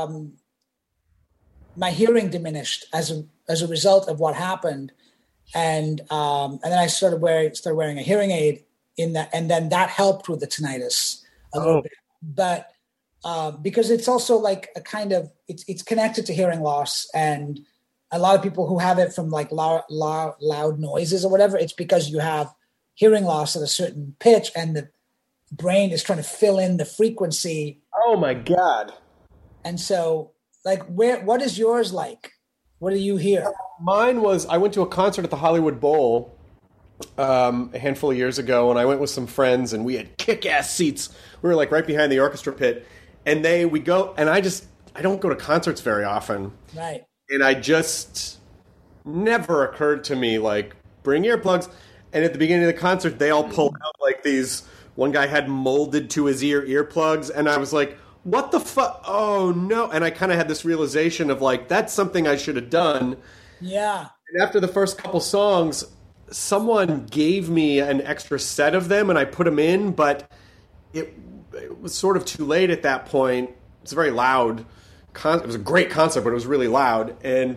my hearing diminished as a result of what happened. And then I started wearing a hearing aid in that, and then that helped with the tinnitus a little bit. But because it's also like a kind of it's connected to hearing loss, and a lot of people who have it from like loud noises or whatever, it's because you have hearing loss at a certain pitch, and the brain is trying to fill in the frequency. Oh my God! And so, like, what is yours like? What do you hear? Mine was, I went to a concert at the Hollywood Bowl a handful of years ago, and I went with some friends, and we had kick-ass seats. We were like right behind the orchestra pit, and we go, and I don't go to concerts very often. Right. And I just never occurred to me, like, bring earplugs. And at the beginning of the concert, they all pulled out like these, one guy had molded to his ear earplugs, and I was like, what the fuck? Oh, no. And I kind of had this realization of like, that's something I should have done. Yeah. And after the first couple songs, someone gave me an extra set of them and I put them in, but it was sort of too late at that point. It's a very loud it was a great concert, but it was really loud. And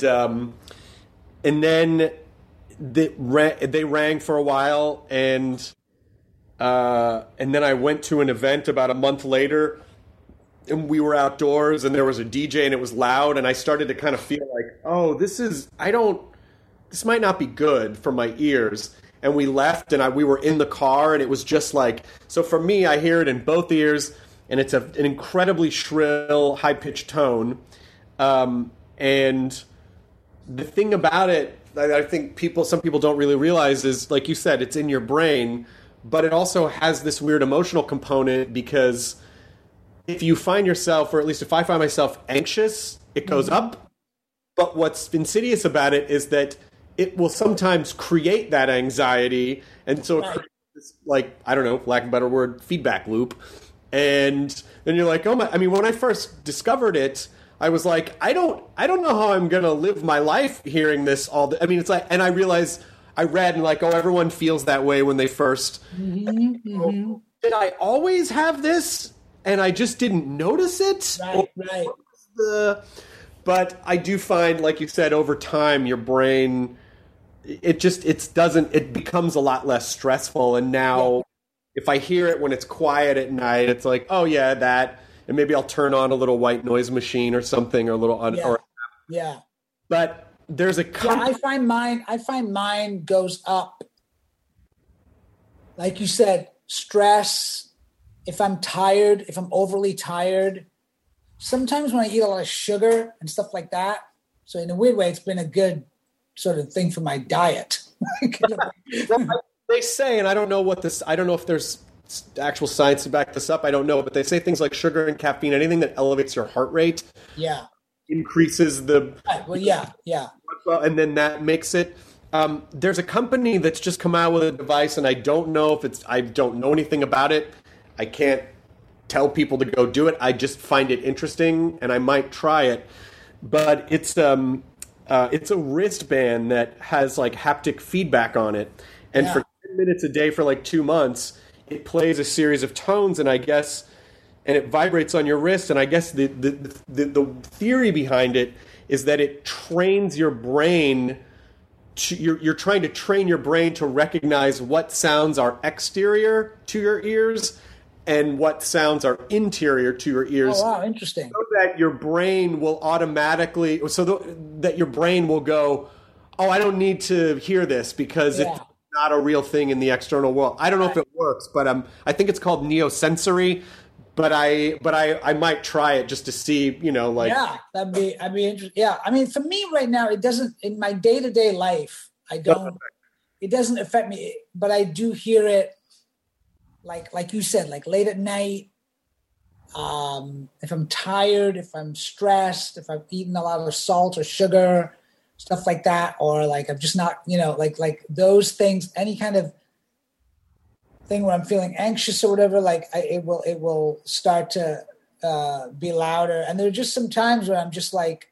then they rang for a while, and then I went to an event about a month later, and we were outdoors, and there was a DJ, and it was loud, and I started to kind of feel like, oh, this might not be good for my ears. And we left, and we were in the car, and it was just like, so for me, I hear it in both ears, and it's an incredibly shrill, high-pitched tone. And the thing about it, I think some people don't really realize is, like you said, it's in your brain, but it also has this weird emotional component, because if you find yourself, or at least if I find myself anxious, it goes up. But what's insidious about it is that it will sometimes create that anxiety. And so it creates this, like, I don't know, lack of a better word, feedback loop. And then you're like, oh my, I mean, when I first discovered it, I was like, I don't know how I'm going to live my life hearing this I mean, it's like, and I realized I read and like, oh, everyone feels that way when they first, did I always have this? And I just didn't notice it? Right. But I do find, like you said, over time, your brain, it becomes a lot less stressful. And now if I hear it when it's quiet at night, it's like, oh yeah, that, and maybe I'll turn on a little white noise machine or something, or a little, But there's a I find mine goes up. Like you said, stress. If I'm tired, if I'm overly tired, sometimes when I eat a lot of sugar and stuff like that. So in a weird way, it's been a good sort of thing for my diet. Well, they say, and I don't know if there's actual science to back this up. I don't know, but they say things like sugar and caffeine, anything that elevates your heart rate, increases the. Right. Well, yeah. And then that makes it. There's a company that's just come out with a device, and I don't know I don't know anything about it. I can't tell people to go do it. I just find it interesting, and I might try it. But it's a wristband that has like haptic feedback on it, and for 10 minutes a day for like 2 months, it plays a series of tones, and it vibrates on your wrist. And I guess the theory behind it is that it trains your brain. You're trying to train your brain to recognize what sounds are exterior to your ears and what sounds are interior to your ears. Oh, wow, interesting. So that your brain will automatically, that your brain will go, oh, I don't need to hear this because it's not a real thing in the external world. I don't know if it works, but I think it's called neosensory. But I might try it just to see, like. Yeah, I'd be interesting. Yeah, I mean, for me right now, it doesn't, in my day-to-day life, it doesn't affect me, but I do hear it, like you said, like late at night, if I'm tired, if I'm stressed, if I've eaten a lot of salt or sugar, stuff like that, or like I'm just not, like those things, any kind of thing where I'm feeling anxious or whatever, like it will start to be louder. And there are just some times where I'm just like,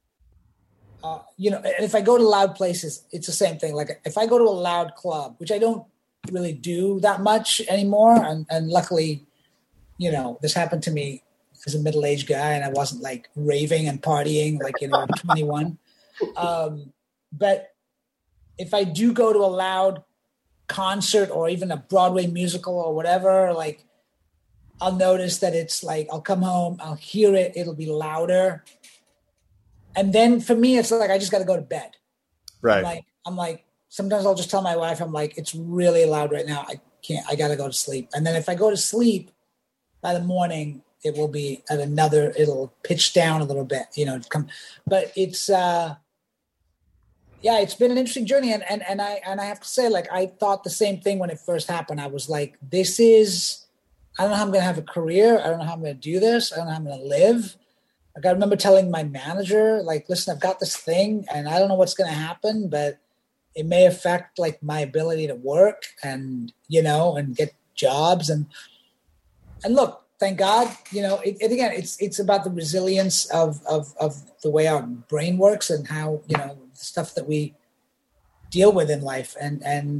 if I go to loud places, it's the same thing. Like if I go to a loud club, which I don't really do that much anymore, and luckily, this happened to me as a middle-aged guy, and I wasn't like raving and partying like I'm 21. But if I do go to a loud concert or even a Broadway musical or whatever, like I'll notice that it's like I'll come home, I'll hear it, it'll be louder, and then for me it's like I just got to go to bed. Right. I'm like sometimes I'll just tell my wife, I'm like, it's really loud right now, I got to go to sleep. And then if I go to sleep, by the morning it will be it'll pitch down a little bit, but it's it's been an interesting journey, and I have to say, like, I thought the same thing when it first happened. I was like, I don't know how I'm going to have a career. I don't know how I'm going to do this. I don't know how I'm going to live. Like, I remember telling my manager, like, listen, I've got this thing, and I don't know what's going to happen, but it may affect like my ability to work and and get jobs, and look, thank God, again, it's about the resilience of the way our brain works and how stuff that we deal with in life, and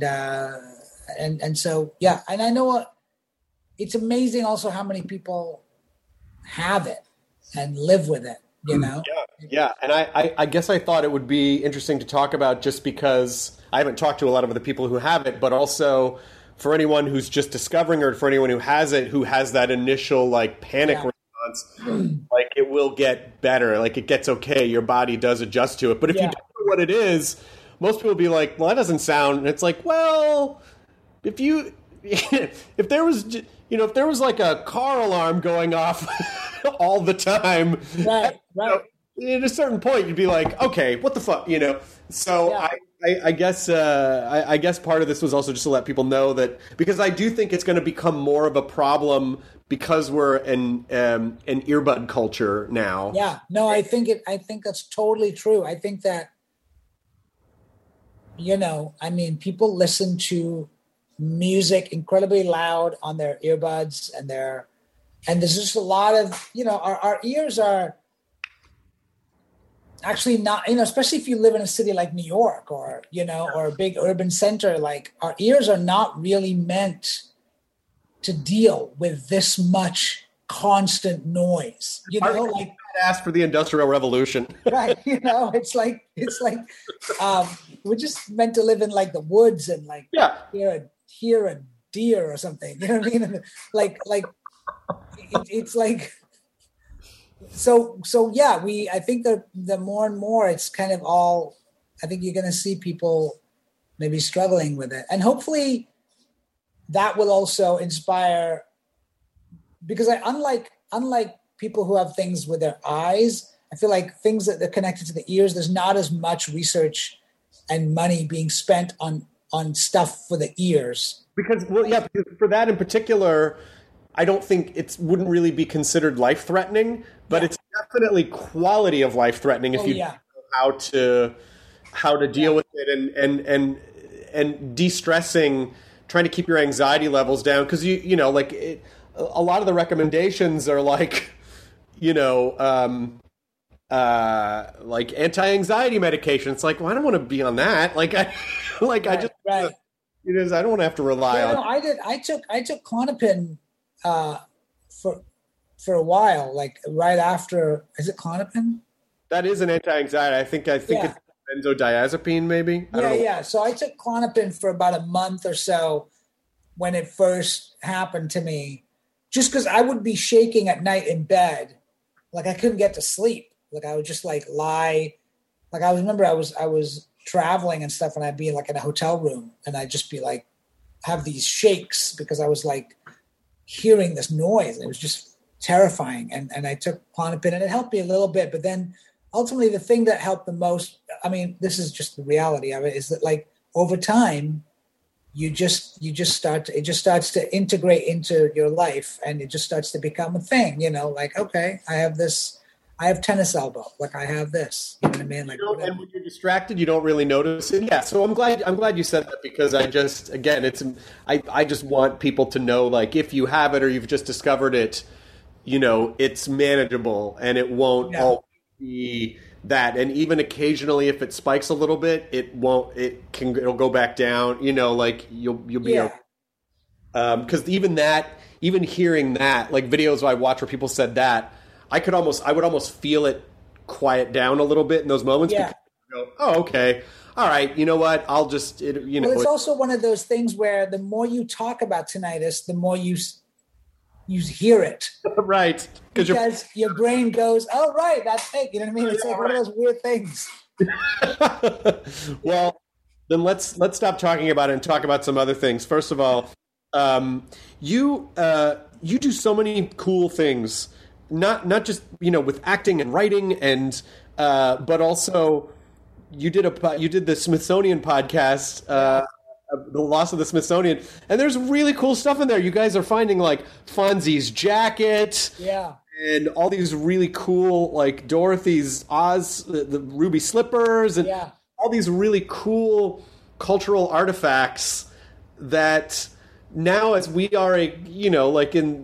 so and I know it's amazing also how many people have it and live with it, Yeah, and I guess I thought it would be interesting to talk about, just because I haven't talked to a lot of other people who have it, but also for anyone who's just discovering, or for anyone who has it, who has that initial like panic response, like it will get better, like it gets okay, your body does adjust to it. But if you don't know what it is, most people will be like, well, that doesn't sound, and it's like, well, if there was like a car alarm going off all the time, right. At a certain point you'd be like, okay, what the fuck, So I guess part of this was also just to let people know that, because I do think it's going to become more of a problem because we're an earbud culture now. Yeah, no, I think that's totally true. I think that, people listen to music incredibly loud on their earbuds and there's just a lot of, our ears are actually not, especially if you live in a city like New York or a big urban center, like our ears are not really meant to deal with this much constant noise, like ask for the Industrial Revolution. Right. It's like we're just meant to live in like the woods and like hear a deer or something. You know what I mean? It's like so yeah, I think that the more and more it's kind of all, I think you're gonna see people maybe struggling with it. And hopefully that will also inspire, because unlike people who have things with their eyes, I feel like things that are connected to the ears, there's not as much research and money being spent on stuff for the ears. Because for that in particular, I don't think it wouldn't really be considered life-threatening, but it's definitely quality of life-threatening if you know how to deal with it and de-stressing, trying to keep your anxiety levels down, because a lot of the recommendations are like, like anti-anxiety medication. It's like, well, I don't want to be on that. I don't want to have to rely on. No, I took Klonopin for a while, like right after. Is it Klonopin? That is an anti-anxiety. I think it's benzodiazepine, maybe. Yeah. So I took Klonopin for about a month or so when it first happened to me, just because I would be shaking at night in bed, like I couldn't get to sleep. Like I would just like lie. Like I remember I was traveling and stuff, and I'd be like in a hotel room, and I'd just be like have these shakes because I was like hearing this noise. It was just terrifying. And I took Klonopin and it helped me a little bit. But then ultimately the thing that helped the most, I mean, this is just the reality of it, is that like over time, it just starts to integrate into your life, and it just starts to become a thing, like, okay, I have tennis elbow. Like I have this, you know what I mean? Like, and when you're distracted, you don't really notice it. Yeah. So I'm glad you said that, because I just want people to know, like, if you have it or you've just discovered it, it's manageable and it won't always be that. And even occasionally, if it spikes a little bit, it'll go back down, like you'll be okay. Because even hearing that, like videos I watch where people said that, I would almost feel it quiet down a little bit in those moments. Yeah. Because you go, oh, okay. All right. You know what? I'll just, Well, it's also one of those things where the more you talk about tinnitus, the more you hear it. Right. Because your brain goes, oh, right, that's it. You know what I mean? It's like one of those weird things. Well, then let's stop talking about it and talk about some other things. First of all, you do so many cool things. Not just with acting and writing and but also you did the Smithsonian podcast, The Loss of the Smithsonian, and there's really cool stuff in there. You guys are finding like Fonzie's jacket, and all these really cool like Dorothy's Oz, the ruby slippers, and all these really cool cultural artifacts that. Now, as we are, like in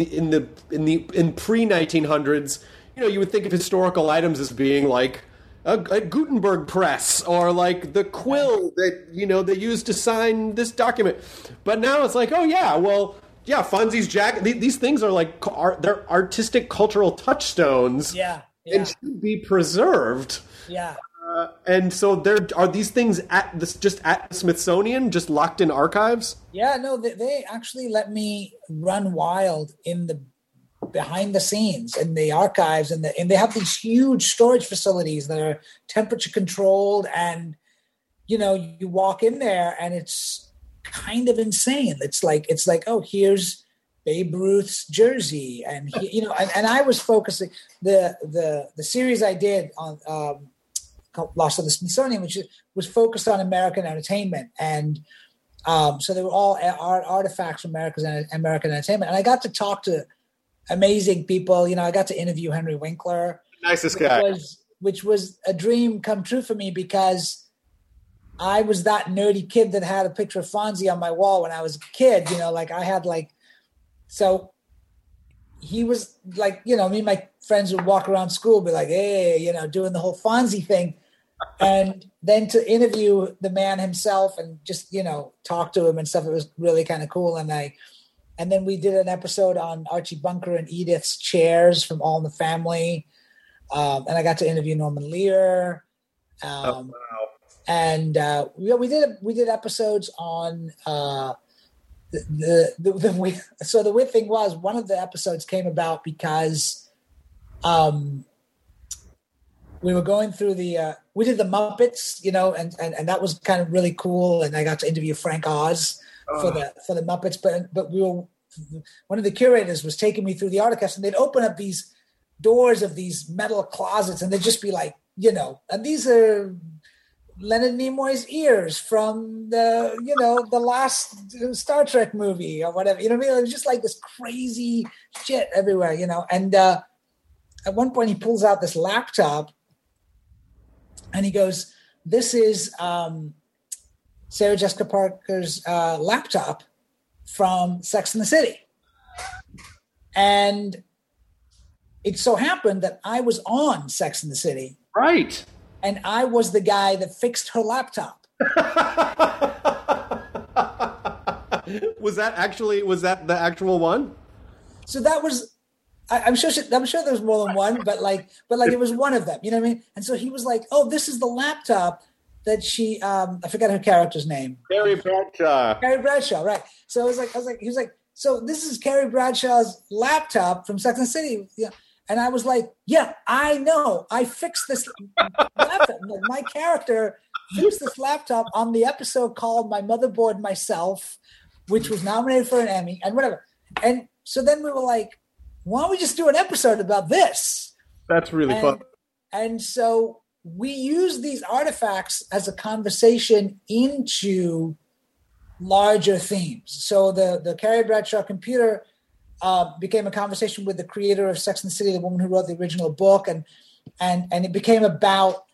pre-1900s, you would think of historical items as being like a Gutenberg press or like the quill that they used to sign this document. But now it's like, oh yeah, well, yeah, Fonzie's jacket. These things are like they're artistic, cultural touchstones, and should be preserved. Yeah. And so there are these things at the Smithsonian, just locked in archives. Yeah, no, they actually let me run wild in the behind the scenes in the archives, and they have these huge storage facilities that are temperature controlled, and you walk in there and it's kind of insane. It's like oh, here's Babe Ruth's jersey, and and I was focusing the series I did on. Lost of the Smithsonian, which was focused on American entertainment, and so they were all artifacts from American entertainment. And I got to talk to amazing people. I got to interview Henry Winkler. Nicest guy. Which was a dream come true for me because I was that nerdy kid that had a picture of Fonzie on my wall when I was a kid. So he was like, me and my friends would walk around school, be like, hey, doing the whole Fonzie thing. And then to interview the man himself and just, talk to him and stuff, it was really kind of cool. And then we did an episode on Archie Bunker and Edith's chairs from All in the Family. And I got to interview Norman Lear. Wow. And we did episodes on so the weird thing was one of the episodes came about because we were going through we did the Muppets, and that was kind of really cool. And I got to interview Frank Oz for the Muppets, but one of the curators was taking me through the Articast, and they'd open up these doors of these metal closets, and they'd just be like, and these are Leonard Nimoy's ears from the last Star Trek movie or whatever. It was just like this crazy shit everywhere, And at one point, he pulls out this laptop, and he goes, "This is Sarah Jessica Parker's laptop from Sex and the City," and it so happened that I was on Sex and the City. Right. And I was the guy that fixed her laptop. Was that the actual one? So that was, I'm sure there was more than one, but it was one of them, you know what I mean? And so he was like, "Oh, this is the laptop that she, I forgot her character's name. Carrie Bradshaw. Carrie Bradshaw, right. So he was like, "So this is Carrie Bradshaw's laptop from Sex and the City." Yeah. And I was like, "Yeah, I know. I fixed this laptop. My character fixed this laptop on the episode called My Motherboard Myself, which was nominated for an Emmy and whatever." And so then we were like, "Why don't we just do an episode about this?" That's really fun. And so we use these artifacts as a conversation into larger themes. So the Carrie Bradshaw computer became a conversation with the creator of Sex and the City, the woman who wrote the original book, and it became about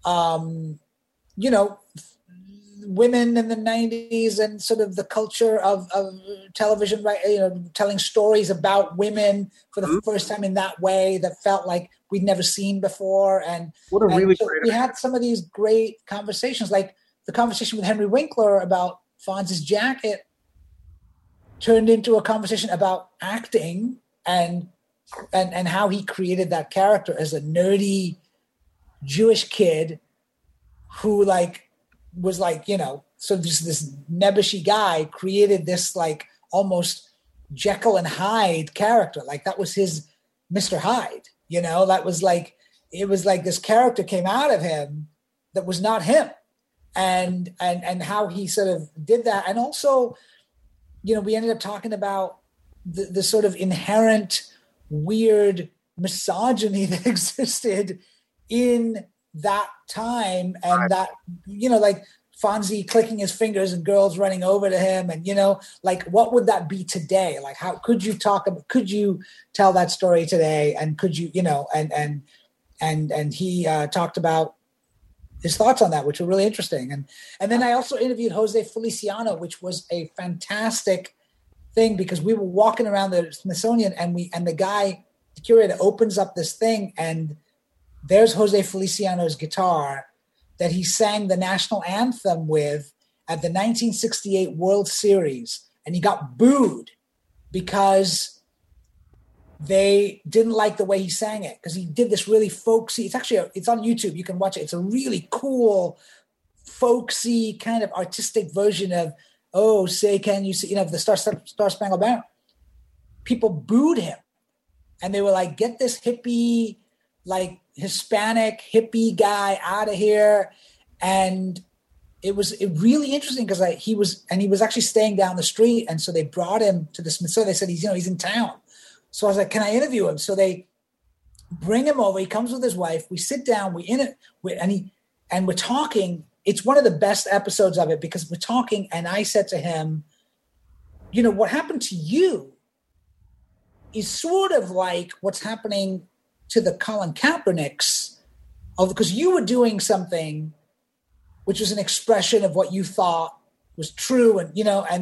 women in the 90s and sort of the culture of television, right? Telling stories about women for the first time in that way that felt like we'd never seen before. And we had some of these great conversations, like the conversation with Henry Winkler about Fonz's jacket turned into a conversation about acting and how he created that character as a nerdy Jewish kid who was so just this nebbishy guy created this almost Jekyll and Hyde character. That was his Mr. Hyde, that was it was like this character came out of him that was not him. And how he sort of did that. And also, we ended up talking about the sort of inherent weird misogyny that existed in that time, and that, Fonzie clicking his fingers and girls running over to him, and what would that be today? How could you could you tell that story today? And could you, and he talked about his thoughts on that, which were really interesting. And then I also interviewed Jose Feliciano, which was a fantastic thing because we were walking around the Smithsonian and the curator opens up this thing and there's Jose Feliciano's guitar that he sang the national anthem with at the 1968 World Series. And he got booed because they didn't like the way he sang it, because he did this really folksy. It's on YouTube. You can watch it. It's a really cool, folksy kind of artistic version of "Oh, Say Can You See," the Star Spangled Banner. People booed him, and they were like, "Get this hippie, Hispanic hippie guy out of here." And it was really interesting because he was actually staying down the street, and so they brought him to the Smithsonian. They said he's in town. So I was like, "Can I interview him?" So they bring him over. He comes with his wife. We sit down. And we're talking. It's one of the best episodes of it because we're talking. And I said to him, "What happened to you is sort of like what's happening to the Colin Kaepernicks, because you were doing something which was an expression of what you thought was true, and you know,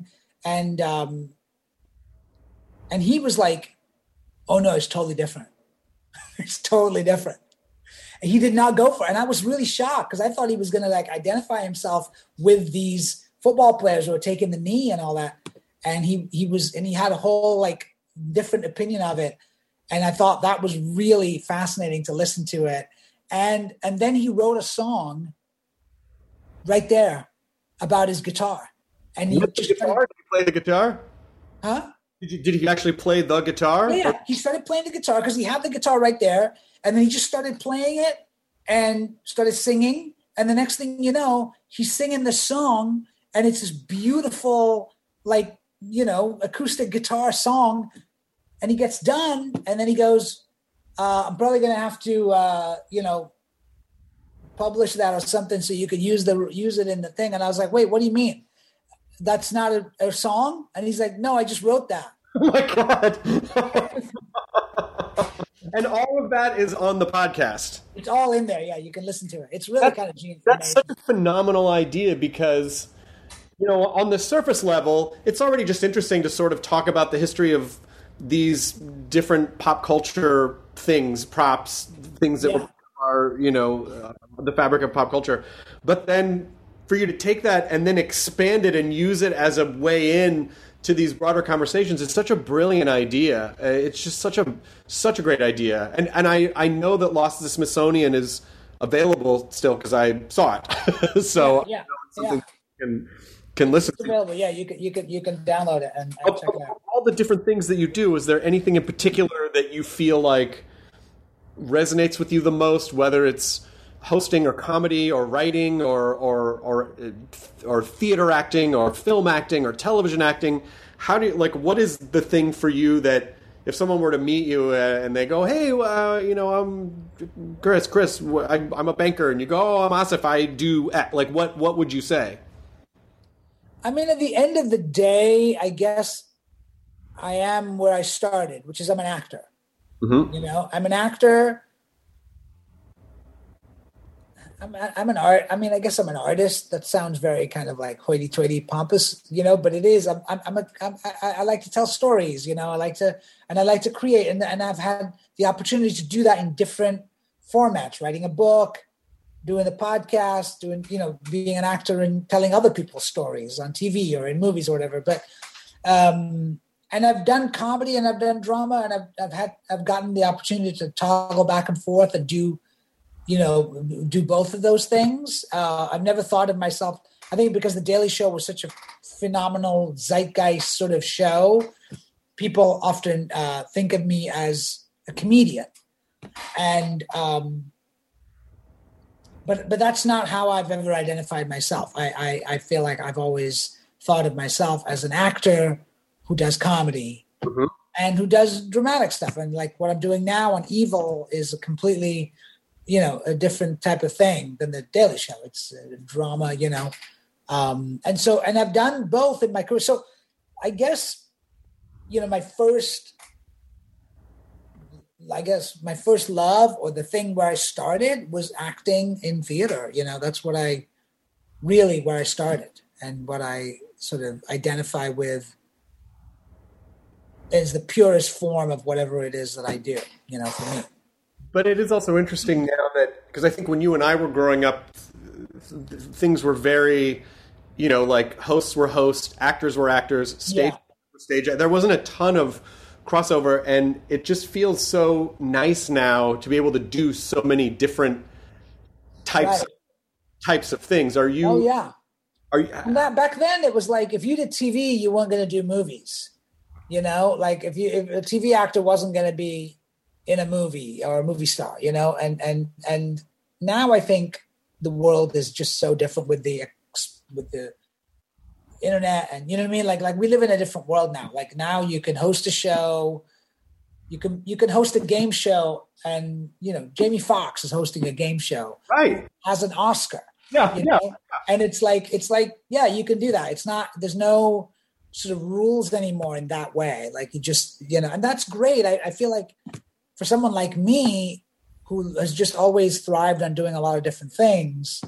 and he was like, "Oh no, it's totally different. It's totally different." And he did not go for it, and I was really shocked because I thought he was going to like identify himself with these football players who were taking the knee and all that, and he had a whole like different opinion of it, and I thought that was really fascinating to listen to it, and then he wrote a song right there about his guitar, and he Did he play the guitar? Huh? Did he actually play the guitar? Yeah, he started playing the guitar because he had the guitar right there, and then he just started playing it and started singing, and the next thing you know, he's singing the song, and it's this beautiful, like, you know, acoustic guitar song, and he gets done, and then he goes, I'm probably going to have to, you know, publish that or something so you could use it in the thing. And I was like, wait, what do you mean? That's not a song? And he's like, no, I just wrote that. Oh my God. And all of that is on the podcast. It's all in there. Yeah, you can listen to it. It's really kind of genius. That's such a phenomenal idea because, you know, on the surface level, it's already just interesting to sort of talk about the history of these different pop culture things, props, things that are, you know, the fabric of pop culture. But then for you to take that and then expand it and use it as a way in to these broader conversations, it's such a brilliant idea. It's just such a great idea. And I know that Lost to the Smithsonian is available still because I saw it. So yeah. It's something you can listen it's available. Yeah, you can download it and check it out. All the different things that you do, is there anything in particular that you feel like resonates with you the most, whether it's hosting or comedy or writing or theater acting or film acting or television acting? How do you, like, what is the thing for you that if someone were to meet you and they go, hey, you know, I'm Chris, I'm a banker, and you go, oh, I'm Asif, I do X. Like, what would you say? I mean, at the end of the day, I guess I am where I started, which is I'm an actor. Mm-hmm. You know, I'm an actor. I'm an art. I mean, I guess I'm an artist. That sounds very kind of like hoity-toity, pompous, you know. But it is. I like to tell stories, you know. I like to create, and I've had the opportunity to do that in different formats. Writing a book, doing the podcast, being an actor and telling other people's stories on TV or in movies or whatever. But and I've done comedy and I've done drama, and I've gotten the opportunity to toggle back and forth and do both of those things. I've never thought of myself, I think because The Daily Show was such a phenomenal zeitgeist sort of show, people often think of me as a comedian. And, but that's not how I've ever identified myself. I feel like I've always thought of myself as an actor who does comedy mm-hmm. and who does dramatic stuff. And like what I'm doing now on Evil is a completely, a different type of thing than The Daily Show. It's a drama, and I've done both in my career. So I guess, my first love, or the thing where I started, was acting in theater. That's where I started, and what I sort of identify with is the purest form of whatever it is that I do, for me. But it is also interesting now that, because I think when you and I were growing up, things were very, like hosts were hosts, actors were actors, stage were stage. There wasn't a ton of crossover, and it just feels so nice now to be able to do so many different types of things. Are you? Oh yeah. Back then it was like if you did TV, you weren't going to do movies. Like if a TV actor wasn't going to be in a movie or a movie star, and now I think the world is just so different with the internet, and you know what I mean? Like we live in a different world now. Like now you can host a show, you can host a game show, and Jamie Foxx is hosting a game show, right? Has an Oscar, yeah. And it's like, yeah, you can do that. It's not, there's no sort of rules anymore in that way. Like you just, and that's great. I feel like for someone like me who has just always thrived on doing a lot of different things,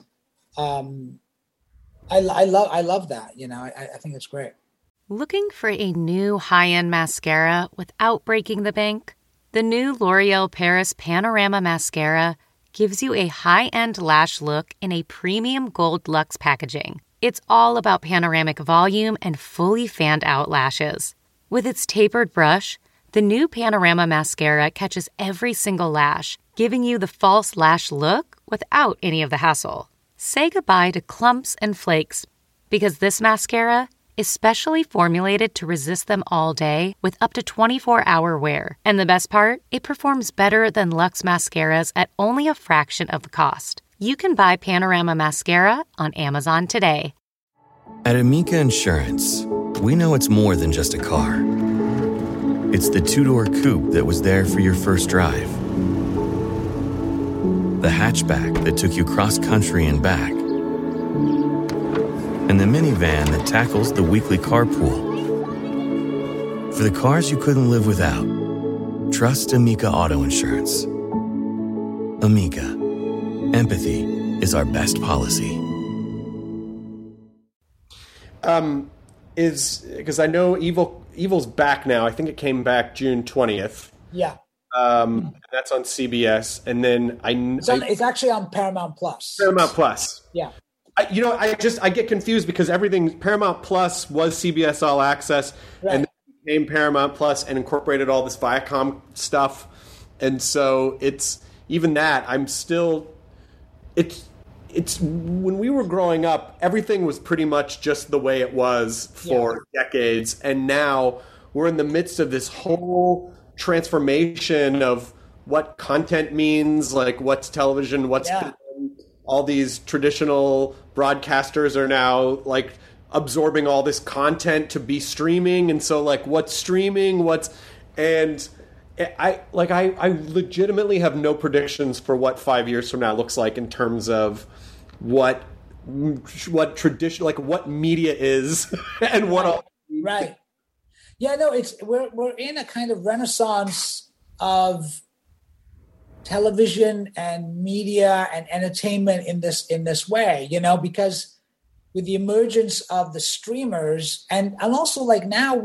I love that. I think it's great. Looking for a new high-end mascara without breaking the bank? The new L'Oreal Paris Panorama Mascara gives you a high-end lash look in a premium gold luxe packaging. It's all about panoramic volume and fully fanned-out lashes. With its tapered brush, the new Panorama Mascara catches every single lash, giving you the false lash look without any of the hassle. Say goodbye to clumps and flakes, because this mascara is specially formulated to resist them all day with up to 24-hour wear. And the best part? It performs better than Luxe mascaras at only a fraction of the cost. You can buy Panorama Mascara on Amazon today. At Amica Insurance, we know it's more than just a car. It's the two-door coupe that was there for your first drive, the hatchback that took you cross-country and back, and the minivan that tackles the weekly carpool. For the cars you couldn't live without, trust Amica Auto Insurance. Amica. Empathy is our best policy. Because I know Evil's back now. I think it came back June 20th. Yeah. That's on CBS, and then it's actually on Paramount Plus. Paramount Plus. Yeah. I get confused because everything Paramount Plus was CBS All Access, right, and then it became Paramount Plus and incorporated all this Viacom stuff, and so it's even that I'm still it's when we were growing up, everything was pretty much just the way it was for decades, and now we're in the midst of this whole transformation of what content means, like what's television, what's all these traditional broadcasters are now like absorbing all this content to be streaming, and so like what's streaming, and I legitimately have no predictions for what 5 years from now looks like in terms of what tradition, like what media is and what all. Right. Yeah, no, we're in a kind of renaissance of television and media and entertainment in this way, because with the emergence of the streamers and also like now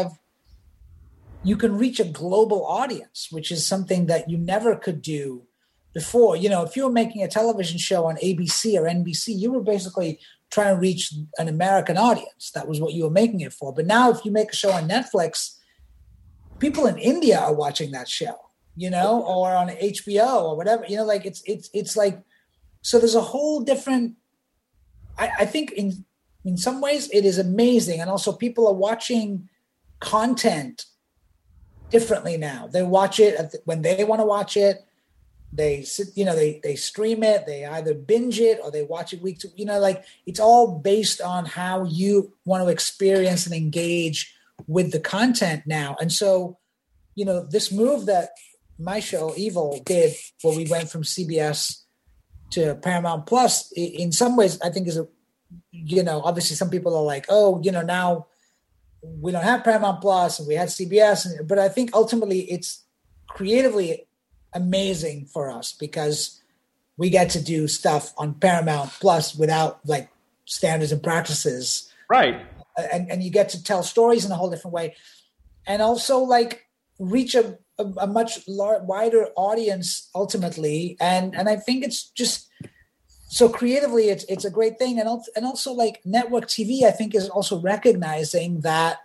you can reach a global audience, which is something that you never could do before. If you were making a television show on ABC or NBC, you were basically trying to reach an American audience. That was what you were making it for. But now if you make a show on Netflix, people in India are watching that show, or on HBO or whatever, like it's like, so there's a whole different, I think in some ways it is amazing. And also people are watching content differently now. They watch it when they want to watch it. They sit, they stream it. They either binge it or they watch it week to, like it's all based on how you want to experience and engage with the content now. And so, this move that my show Evil did, where we went from CBS to Paramount Plus, in some ways, I think is obviously some people are like, oh, now we don't have Paramount Plus and we had CBS, but I think ultimately it's creatively amazing for us because we get to do stuff on Paramount Plus without like standards and practices. Right. And you get to tell stories in a whole different way and also like reach a much wider audience ultimately. And I think it's just so creatively, it's a great thing. And also like network TV, I think is also recognizing that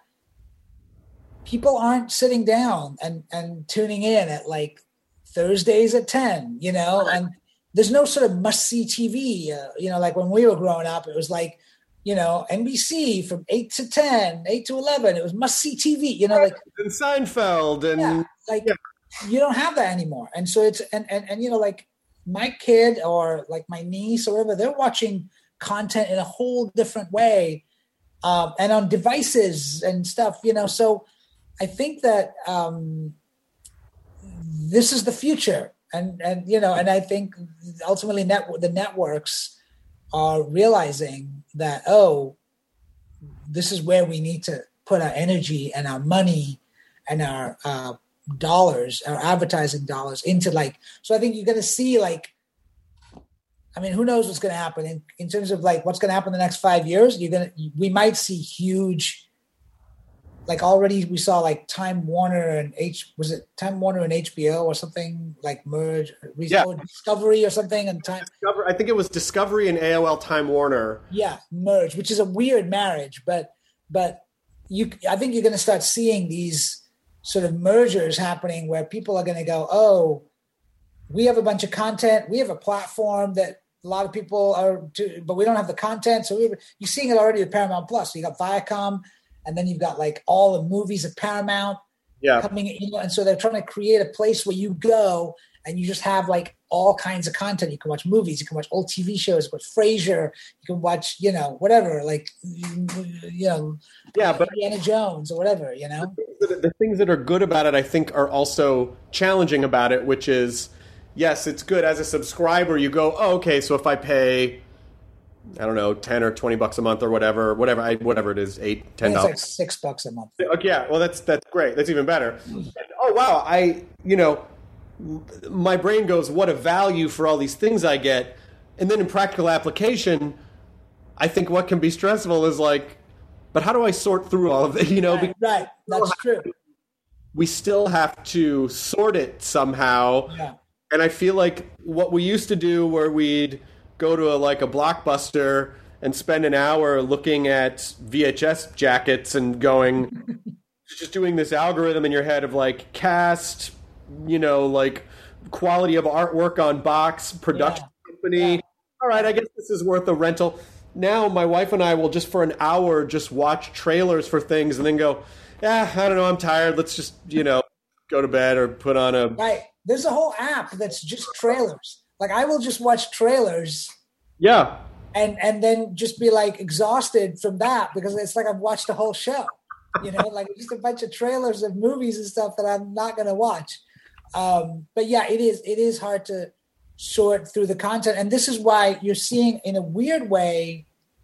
people aren't sitting down and tuning in at like Thursdays at 10, and there's no sort of must-see TV, like when we were growing up, it was like, NBC from 8 to 10, 8 to 11, it was must-see TV, like and Seinfeld and you don't have that anymore. And so it's, and like my kid or like my niece or whatever, they're watching content in a whole different way and on devices and stuff, so I think that this is the future, and I think ultimately the networks are realizing that this is where we need to put our energy and our money and our dollars, our advertising dollars into like, so I think you're going to see like, I mean, who knows what's going to happen in terms of like what's going to happen in the next 5 years. We might see huge, like already we saw like Time Warner and Time Warner and HBO or something like merge, Discovery or something, and I think it was Discovery and AOL Time Warner. Yeah, merge, which is a weird marriage, but I think you're going to start seeing these sort of mergers happening where people are going to go, oh, we have a bunch of content, we have a platform that a lot of people but we don't have the content. So you're seeing it already with Paramount Plus. So you got Viacom, and then you've got like all the movies of Paramount coming in. And so they're trying to create a place where you go and you just have like all kinds of content. You can watch movies, you can watch old TV shows, you can watch Frasier, you can watch, whatever, like, but Indiana Jones or whatever, The things that are good about it, I think, are also challenging about it, which is, yes, it's good as a subscriber. You go, oh, okay, so if I pay, I don't know, $10 or $20 a month or whatever it is, $8, $10. It's like $6 a month. Okay, yeah, well, that's great. That's even better. And, oh wow, my brain goes, what a value for all these things I get, and then in practical application, I think what can be stressful is like, but how do I sort through all of it? Right. That's true. We still have to sort it somehow. Yeah. And I feel like what we used to do where we'd go to a Blockbuster and spend an hour looking at VHS jackets and going, just doing this algorithm in your head of like cast, like quality of artwork on box, production company. Yeah. All right, I guess this is worth a rental. Now my wife and I will just for an hour just watch trailers for things and then go, I don't know, I'm tired. Let's just, go to bed or put on a... Right. There's a whole app that's just trailers. Like I will just watch trailers. Yeah. And then just be like exhausted from that because it's like I've watched the whole show. Like just a bunch of trailers of movies and stuff that I'm not going to watch. But yeah, it is hard to sort through the content. And this is why you're seeing in a weird way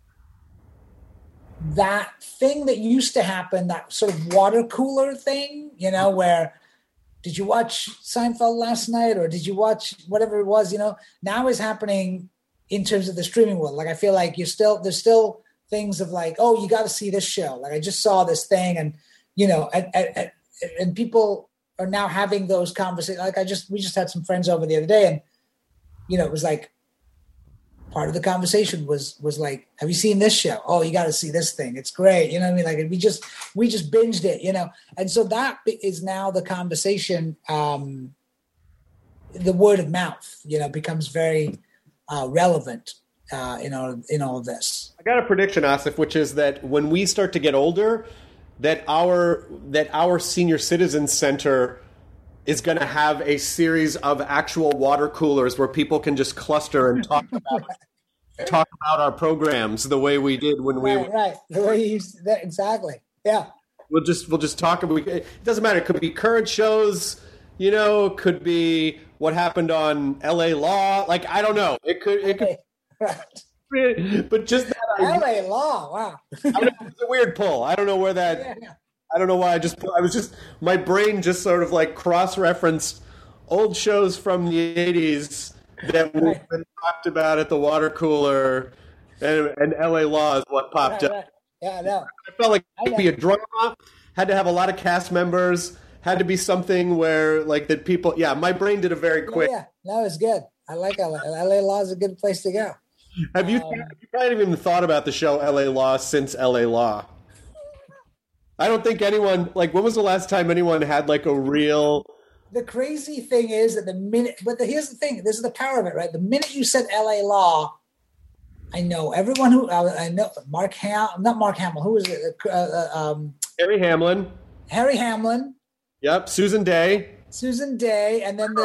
that thing that used to happen, that sort of water cooler thing, where did you watch Seinfeld last night or did you watch whatever it was, now is happening in terms of the streaming world. Like I feel like there's still things of like, oh, you got to see this show. Like I just saw this thing and, and people are now having those conversations. Like we just had some friends over the other day and, it was like part of the conversation was like, have you seen this show? Oh, you got to see this thing. It's great. You know what I mean? Like we just binged it, and so that is now the conversation. The word of mouth, becomes very relevant in all of this. I got a prediction, Asif, which is that when we start to get older, that our senior citizen center is going to have a series of actual water coolers where people can just cluster and talk about our programs the way we did when we right the way you used that exactly. Yeah, we'll just talk about it. Doesn't matter. It could be current shows, it could be what happened on LA Law. Like I don't know. It could right. But just that LA Law. Wow. It's a weird pull. I don't know where that. Yeah. I don't know why my brain just sort of like cross-referenced old shows from the 80s that we've been talked about at the water cooler and LA Law is what popped up. Right. Yeah, I know. I felt like it could be a drama, had to have a lot of cast members, had to be something where like that people, my brain did a very quick. Yeah, no, it's good. I like LA. LA Law is a good place to go. Have you probably haven't even thought about the show LA Law since LA Law? I don't think anyone, like, when was the last time anyone had, like, a real... The crazy thing is that here's the thing, this is the power of it, right? The minute you said LA Law, I know everyone I know, not Mark Hamill, who was it? Harry Hamlin. Harry Hamlin. Yep, Susan Day, and then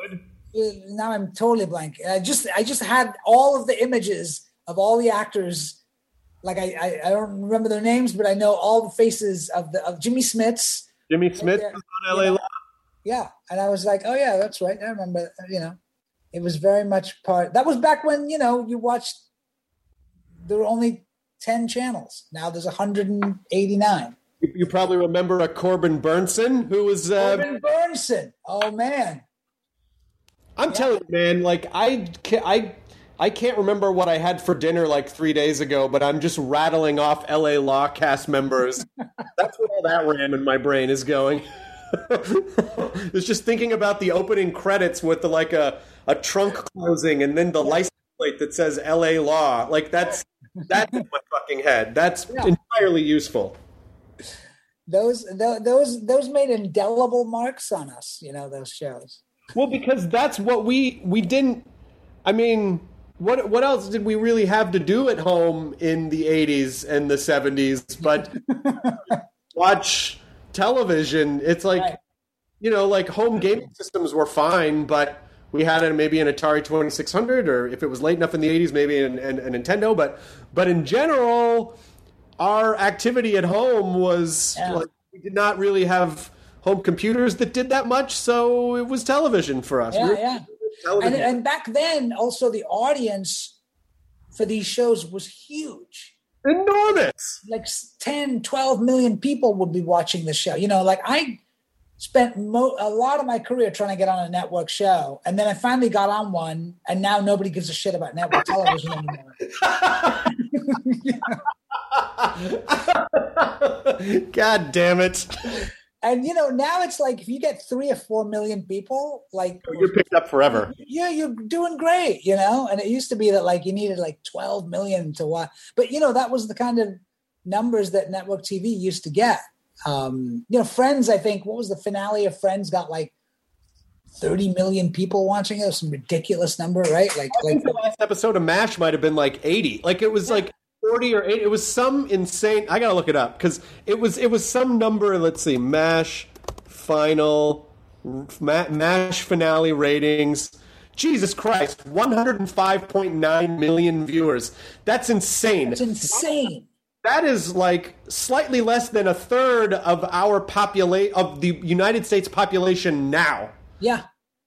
now I'm totally blank. I just had all of the images of all the actors. Like I don't remember their names, but I know all the faces of Jimmy Smits. Jimmy Smits was on LA Law. Yeah, and I was like, oh yeah, that's right. I remember. It was very much part. That was back when you watched. There were only 10 channels. Now there's 189. You probably remember a Corbin Burnson who was Corbin Burnson. Oh man. I'm telling you, man, like I can't remember what I had for dinner like 3 days ago, but I'm just rattling off LA Law cast members. That's where all that RAM in my brain is going. It's just thinking about the opening credits with a trunk closing and then the license plate that says LA Law. Like that's in my fucking head. That's entirely useful. Those made indelible marks on us, those shows. Well, because that's what we didn't. I mean, what else did we really have to do at home in the 80s and the 70s but watch television? It's like, right. Like home gaming systems were fine, but we had maybe an Atari 2600, or if it was late enough in the 80s, maybe a Nintendo. But in general, our activity at home was like, we did not really have home computers that did that much, so it was television for us. And back then, also the audience for these shows was huge. Enormous. Like 10, 12 million people would be watching the show. Like I spent a lot of my career trying to get on a network show, and then I finally got on one, and now nobody gives a shit about network television anymore. God damn it. And now it's like if you get 3 or 4 million people, like you're picked up forever. Yeah, you're doing great, And it used to be that like you needed like 12 million to watch, but that was the kind of numbers that network TV used to get. Friends, I think, what was the finale of Friends? Got like 30 million people watching it. It was some ridiculous number, right? I think the last episode of MASH might have been like 80. Like it was like 40 or 80. It was some insane. I gotta look it up because it was some number. Let's see, MASH finale ratings. Jesus Christ, 105.9 million viewers. That's insane. That's insane. That is like slightly less than a third of our of the United States population now. Yeah.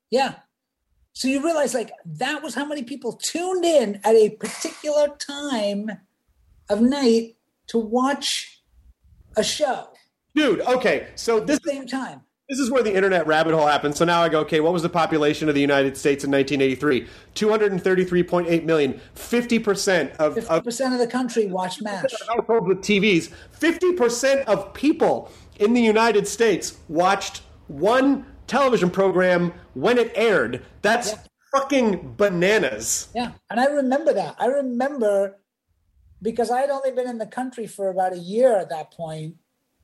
So you realize like that was how many people tuned in at a particular time of night to watch a show. Dude, okay. So at the same time. This is where the internet rabbit hole happens. So now I go, okay, what was the population of the United States in 1983? 233.8 million. 50% of 50% of the country watched MASH. Households with TVs. 50% of people in the United States watched one television program when it aired. That's fucking bananas. Yeah, and I remember that. I remember because I had only been in the country for about a year at that point.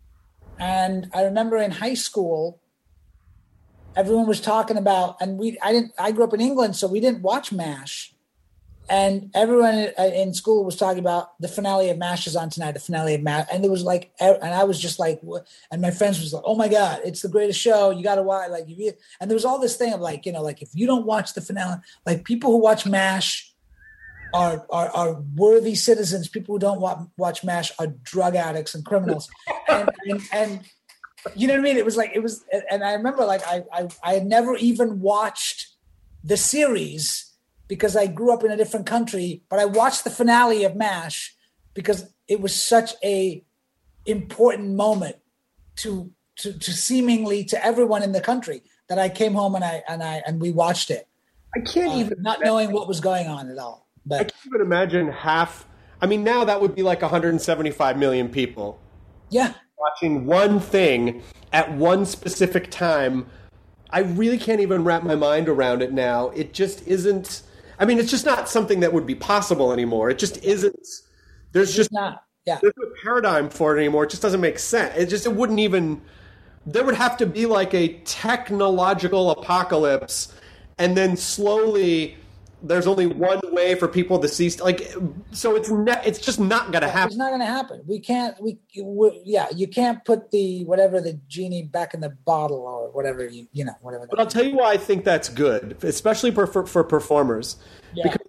And I remember in high school, everyone was talking about, and I grew up in England, so we didn't watch MASH. And everyone in school was talking about the finale of MASH is on tonight, the finale of MASH. And it was like, and I was just like, and my friends was like, oh my God, it's the greatest show. You got to watch. And there was all this thing of like, like if you don't watch the finale, like people who watch MASH are worthy citizens. People who don't watch MASH are drug addicts and criminals. And you know what I mean? It was, and I remember like I had never even watched the series because I grew up in a different country, but I watched the finale of MASH because it was such a important moment to seemingly to everyone in the country that I came home and we watched it. I can't even not knowing what was going on at all. But I can't even imagine now that would be like 175 million people. Yeah. Watching one thing at one specific time. I really can't even wrap my mind around it now. It just isn't. I mean, it's just not something that would be possible anymore. It just isn't. There's just not. Yeah. There's no paradigm for it anymore. It just doesn't make sense. It wouldn't even. There would have to be like a technological apocalypse, and then slowly. There's only one way for people to see, so it's just not going to happen. It's not going to happen. We can't. You can't put the genie back in the bottle or whatever whatever. But I'll tell you why I think that's good, especially for performers, because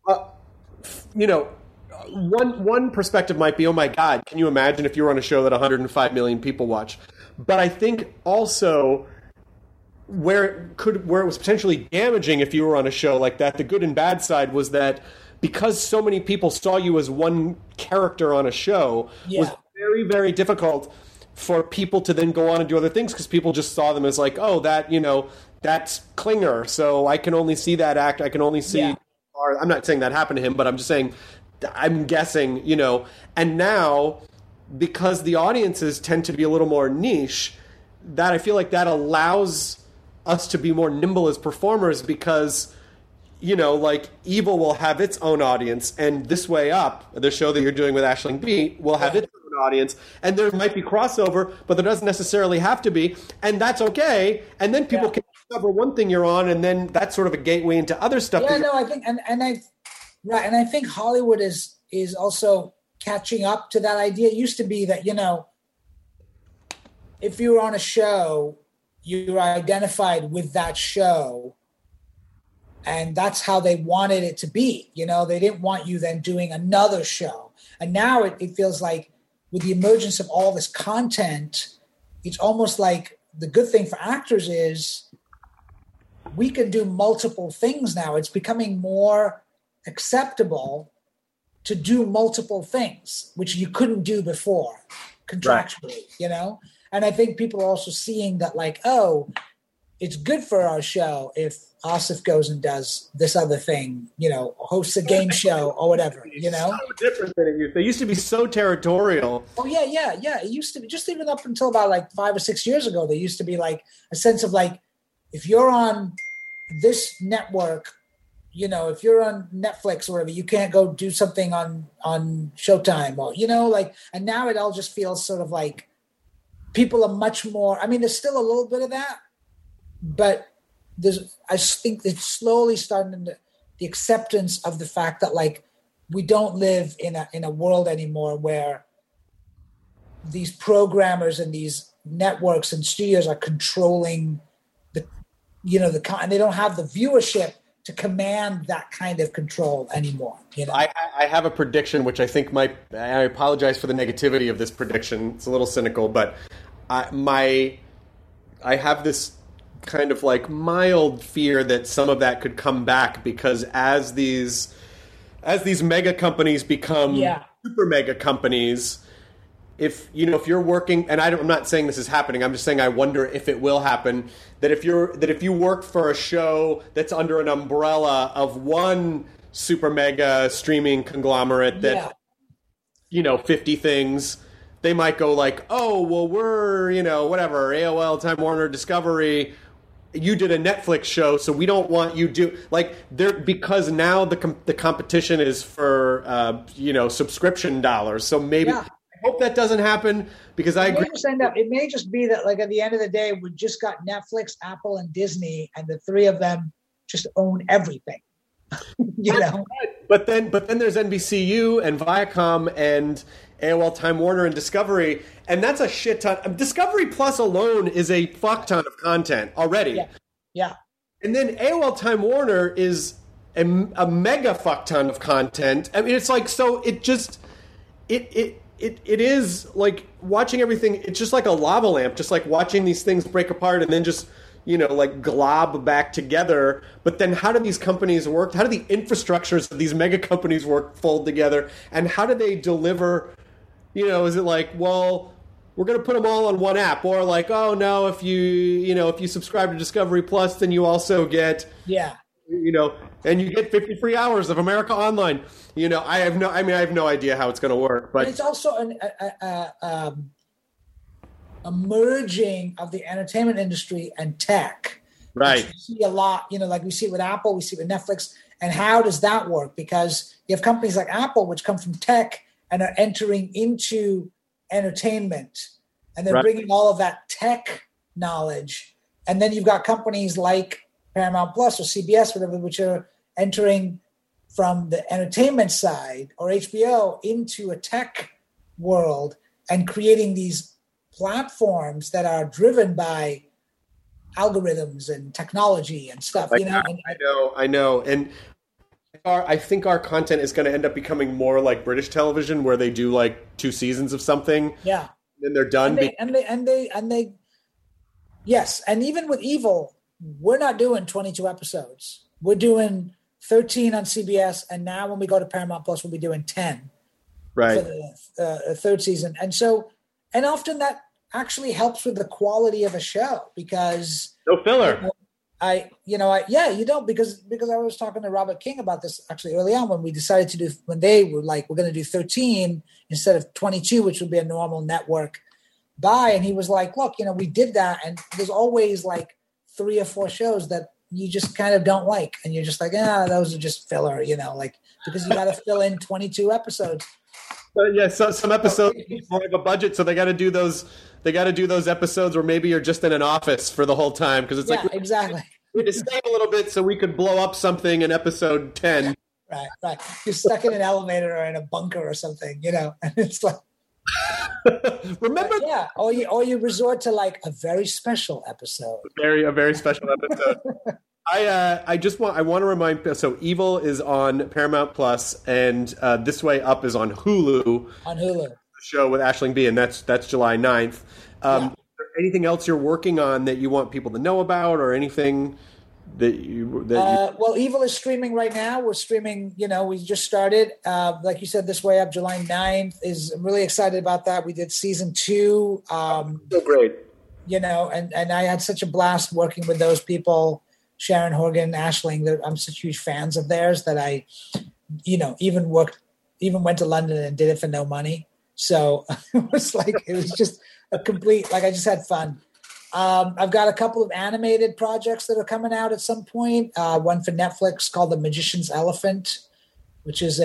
one perspective might be, oh my God, can you imagine if you were on a show that 105 million people watch? But I think also. Where it was potentially damaging if you were on a show like that, the good and bad side was that because so many people saw you as one character on a show was very, very difficult for people to then go on and do other things because people just saw them as like, oh, that, that's Klinger. So I can only see that act. I can only see, or I'm not saying that happened to him, but I'm just saying, I'm guessing, and now because the audiences tend to be a little more niche, that I feel like that allows us to be more nimble as performers because, like Evil will have its own audience, and This Way Up, the show that you're doing with Aisling Bea, will have its own audience, and there might be crossover, but there doesn't necessarily have to be, and that's okay. And then people can discover one thing you're on, and then that's sort of a gateway into other stuff. Yeah, no, I think, and I think Hollywood is also catching up to that idea. It used to be that, if you were on a show, you were identified with that show, and that's how they wanted it to be. They didn't want you then doing another show. And now it feels like with the emergence of all this content, it's almost like the good thing for actors is we can do multiple things now. It's becoming more acceptable to do multiple things, which you couldn't do before contractually, And I think people are also seeing that like, oh, it's good for our show if Asif goes and does this other thing, hosts a game show or whatever, So different than it used. They used to be so territorial. Oh yeah. It used to be just even up until about like 5 or 6 years ago. There used to be like a sense of like, if you're on this network, if you're on Netflix or whatever, you can't go do something on Showtime or, and now it all just feels sort of like people are much more, I mean, there's still a little bit of that, but I think it's slowly starting to, the acceptance of the fact that like, we don't live in a world anymore where these programmers and these networks and studios are controlling and they don't have the viewership to command that kind of control anymore. I have a prediction, which I think I apologize for the negativity of this prediction. It's a little cynical, but I have this kind of like mild fear that some of that could come back because as these mega companies become super mega companies, if you're working, and I'm not saying this is happening, I'm just saying I wonder if it will happen, that if you work for a show that's under an umbrella of one super mega streaming conglomerate that 50 things, they might go like, oh, well, we're, whatever, AOL, Time Warner, Discovery, you did a Netflix show, so we don't want you do because now the competition is for subscription dollars. So maybe I hope that doesn't happen because I agree. It may just be that like at the end of the day, we just got Netflix, Apple, and Disney, and the three of them just own everything. But then there's NBCU and Viacom and AOL, Time Warner, and Discovery, and that's a shit ton. Discovery Plus alone is a fuck ton of content already. Yeah. And then AOL, Time Warner is a mega fuck ton of content. I mean, it's like, so it just it is like watching everything. It's just like a lava lamp, just like watching these things break apart and then just like glob back together. But then how do these companies work? How do the infrastructures of these mega companies fold together? And how do they deliver? Is it like, well, we're going to put them all on one app, or like, oh no, if you subscribe to Discovery Plus, then you also get and you get 50 free hours of America Online. I have no idea how it's going to work, but it's also a merging of the entertainment industry and tech. Right. We see a lot, like we see it with Apple, we see it with Netflix. And how does that work? Because you have companies like Apple, which come from tech and are entering into entertainment, and they're bringing all of that tech knowledge. And then you've got companies like Paramount Plus or CBS, whatever, which are entering from the entertainment side, or HBO, into a tech world and creating these platforms that are driven by algorithms and technology and stuff. I know. And I think our content is going to end up becoming more like British television, where they do like 2 seasons of something. Yeah. Then they're done. And they yes. And even with Evil, we're not doing 22 episodes. We're doing 13 on CBS. And now when we go to Paramount Plus, we'll be doing 10 for the third season. And so, and often that actually helps with the quality of a show because no filler. You don't because I was talking to Robert King about this actually early on when we decided to do when they were like we're going to do 13 instead of 22, which would be a normal network buy, and he was like, look, we did that, and there's always like 3 or 4 shows that you just kind of don't like, and you're just like, those are just filler, because you got to fill in 22 episodes. So some episodes need more of a budget, so they got to do those. They got to do those episodes where maybe you're just in an office for the whole time because it's exactly. We had to save a little bit so we could blow up something in episode 10. Right. You're stuck in an elevator or in a bunker or something, and it's like. Remember? Yeah, or you resort to like a very special episode. A very special episode. I want to remind. So Evil is on Paramount Plus, and This Way Up is on Hulu. On Hulu. The show with Aisling Bea, and that's July 9th. Is there anything else you're working on that you want people to know about, or anything that you? Well, Evil is streaming right now. We're streaming. We just started. Like you said, This Way Up, July 9th. I'm really excited about that. We did season 2. So great. And I had such a blast working with those people. Sharon Horgan, Aisling, I'm such huge fans of theirs that I, even went to London and did it for no money. So it was just a complete, I just had fun. I've got a couple of animated projects that are coming out at some point. One for Netflix called The Magician's Elephant, which is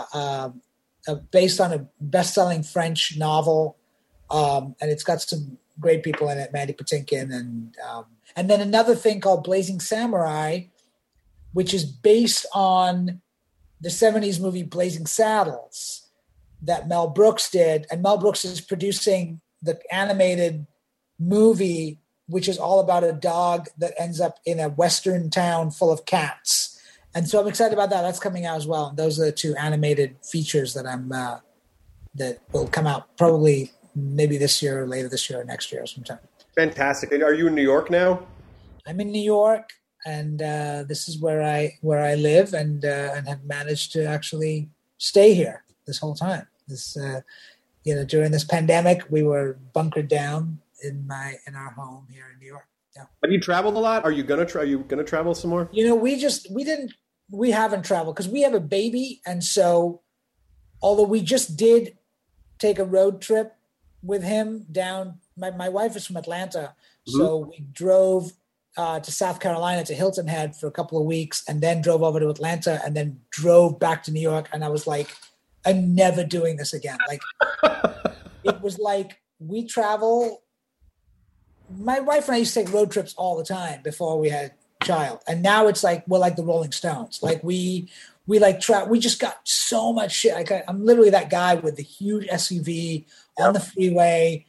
based on a best-selling French novel. And it's got some great people in it, Mandy Patinkin and then another thing called Blazing Samurai, which is based on the 70s movie Blazing Saddles that Mel Brooks did. And Mel Brooks is producing the animated movie, which is all about a dog that ends up in a Western town full of cats. And so I'm excited about that. That's coming out as well. And those are the 2 animated features that that will come out probably maybe this year or later this year or next year sometime. Fantastic. And are you in New York now? I'm in New York, and this is where I live, and have managed to actually stay here this whole time. During this pandemic, we were bunkered down in our home here in New York. Yeah. Have you traveled a lot? Are you gonna travel some more? We haven't traveled because we have a baby, and so although we just did take a road trip with him down. My wife is from Atlanta, so we drove to South Carolina to Hilton Head for a couple of weeks, and then drove over to Atlanta, and then drove back to New York. And I was like, I'm never doing this again. It was like we travel. My wife and I used to take road trips all the time before we had a child, and now it's like we're like the Rolling Stones. We just got so much shit. I'm literally that guy with the huge SUV on the freeway,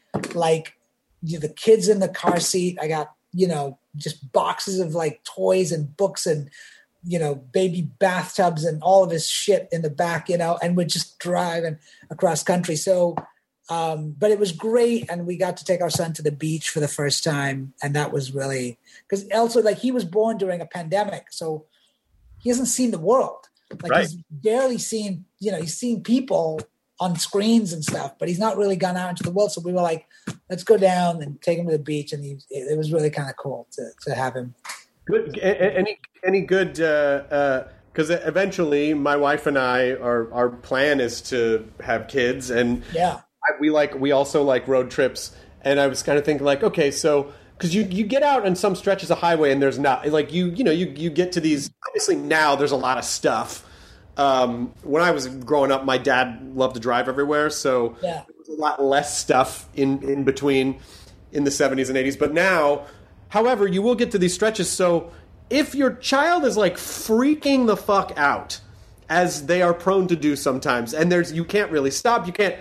the kids in the car seat. I got, just boxes of toys and books and, baby bathtubs and all of his shit in the back, and we're just driving across country. So, but it was great. And we got to take our son to the beach for the first time. And that was really, because also he was born during a pandemic. So he hasn't seen the world. He's barely seen, he's seen people on screens and stuff, but he's not really gone out into the world. So we were like, let's go down and take him to the beach. And it was really kind of cool to have him. Good. Any good, because eventually my wife and I, our plan is to have kids, and we also like road trips. And I was kind of thinking okay, so, because you get out on some stretches of highway and there's not you get to these, obviously now there's a lot of stuff. When I was growing up, my dad loved to drive everywhere, so there was a lot less stuff in between in the 70s and 80s. But now, however, you will get to these stretches. So if your child is freaking the fuck out, as they are prone to do sometimes, and you can't really stop, you can't.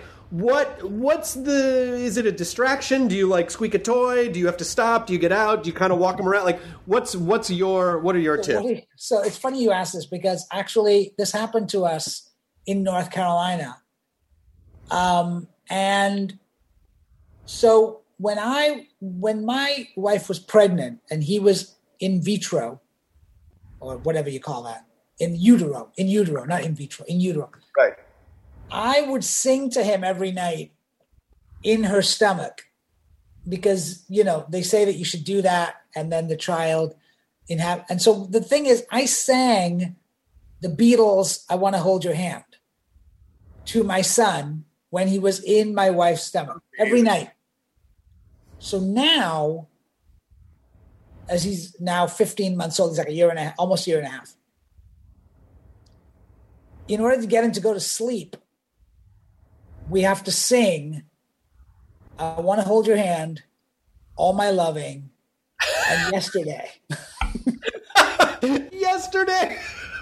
Is it a distraction? Do you squeak a toy? Do you have to stop? Do you get out? Do you kind of walk them around? What are your tips? So it's funny you ask this, because actually this happened to us in North Carolina. And so when my wife was pregnant and he was in vitro, or whatever you call that, in utero, not in vitro, in utero. Right. I would sing to him every night in her stomach because, they say that you should do that. And then the child and so the thing is, I sang the Beatles, I Want to Hold Your Hand, to my son when he was in my wife's stomach every night. So now, as he's now 15 months old, he's like almost a year and a half. In order to get him to go to sleep, we have to sing I Want to Hold Your Hand, All My Loving, and Yesterday. Yesterday.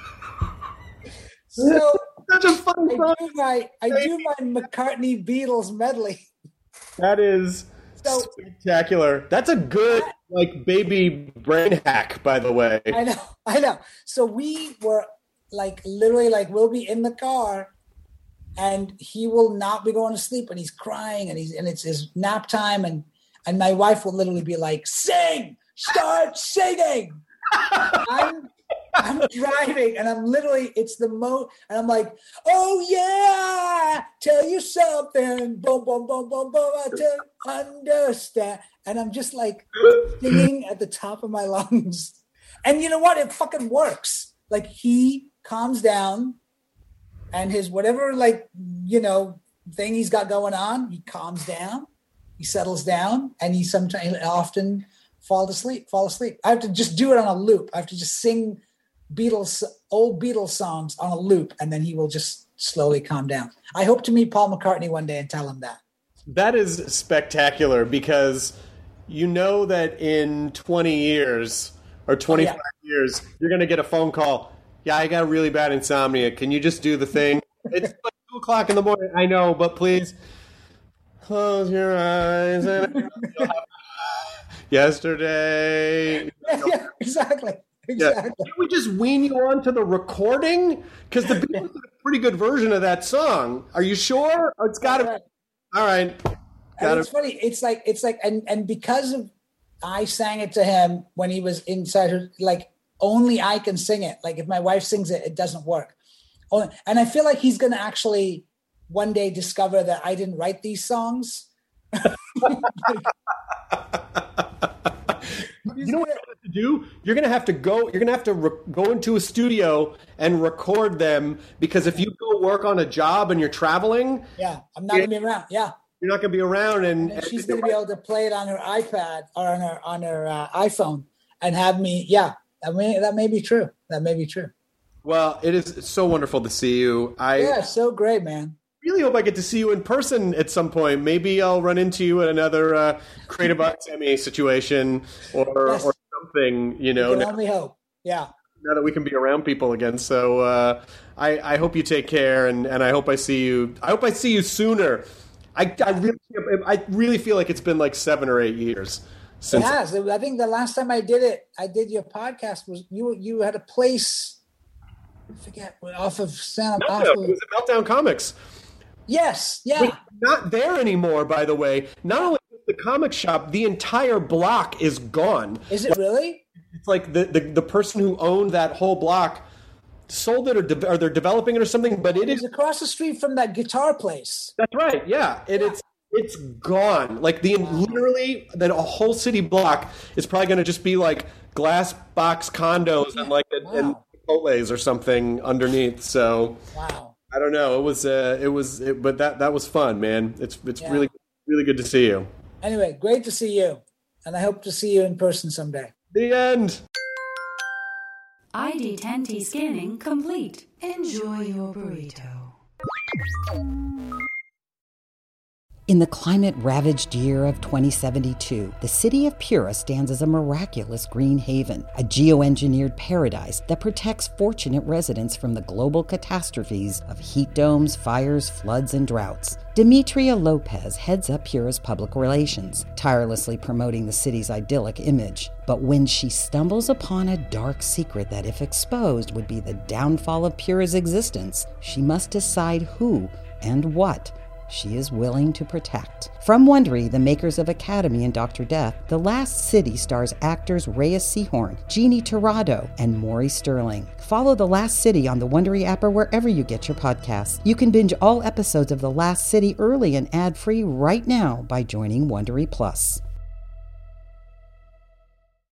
So such a fun song. I do my McCartney Beatles medley. That is spectacular. That's a good baby brain hack, by the way. I know. So we were literally we'll be in the car and he will not be going to sleep and he's crying and it's his nap time and my wife will literally be like, sing, start singing. I'm driving and I'm literally, it's the most, and I'm like, oh yeah, tell you something, boom, boom, boom, boom, boom, I tell understand. And I'm just singing at the top of my lungs. And you know what? It fucking works. He calms down and his whatever, thing he's got going on, he calms down, he settles down, and he often fall asleep. I have to just do it on a loop. I have to just sing old Beatles songs on a loop, and then he will just slowly calm down. I hope to meet Paul McCartney one day and tell him that. That is spectacular because that in 20 years or 25 years, you're going to get a phone call. Yeah, I got really bad insomnia. Can you just do the thing? It's 2 o'clock in the morning. I know, but please close your eyes. And Yesterday. Yeah, exactly. Yeah. Can we just wean you onto the recording? Because the Beatles did a pretty good version of that song. Are you sure? Oh, it's got to be. All right. It's funny. It's like, and because of I sang it to him when he was inside her, only I can sing it. If my wife sings it, it doesn't work. And I feel like he's going to actually one day discover that I didn't write these songs. You know what you have to do? You're going to have to go. You're going to have to go into a studio and record them because if you go work on a job and you're traveling, I'm not going to be around. Yeah, you're not going to be around, and she's going to be able to play it on her iPad or on her iPhone and have me. Yeah, that may be true. That may be true. Well, it's so wonderful to see you. So great, man. Really hope I get to see you in person at some point. Maybe I'll run into you at another Creative Arts Emmy situation or something, You can only hope. Yeah. Now that we can be around people again. So I hope you take care and I hope I see you. I hope I see you sooner. I really feel like it's been 7 or 8 years since. It has. I think the last time I did your podcast was you had a place, I forget, off of Santa. It was at Meltdown Comics. Yes, yeah. We're not there anymore, by the way. Not only the comic shop, the entire block is gone. Is it really? It's the person who owned that whole block sold it or they're developing it or something, but it is across the street from that guitar place. That's right, yeah. It's gone. Literally, that a whole city block is probably going to just be glass box condos and and Chipotle's or something underneath. So wow. I don't know. But that was fun, man. It's really, really good to see you. Anyway, great to see you. And I hope to see you in person someday. The end. ID10T scanning complete. Enjoy your burrito. In the climate-ravaged year of 2072, the city of Pura stands as a miraculous green haven, a geoengineered paradise that protects fortunate residents from the global catastrophes of heat domes, fires, floods, and droughts. Demetria Lopez heads up Pura's public relations, tirelessly promoting the city's idyllic image. But when she stumbles upon a dark secret that, if exposed, would be the downfall of Pura's existence, she must decide who and what she is willing to protect. From Wondery, the makers of Academy and Dr. Death, The Last City stars actors Reyes Sehorn, Jeannie Torrado, and Maury Sterling. Follow The Last City on the Wondery app or wherever you get your podcasts. You can binge all episodes of The Last City early and ad-free right now by joining Wondery Plus.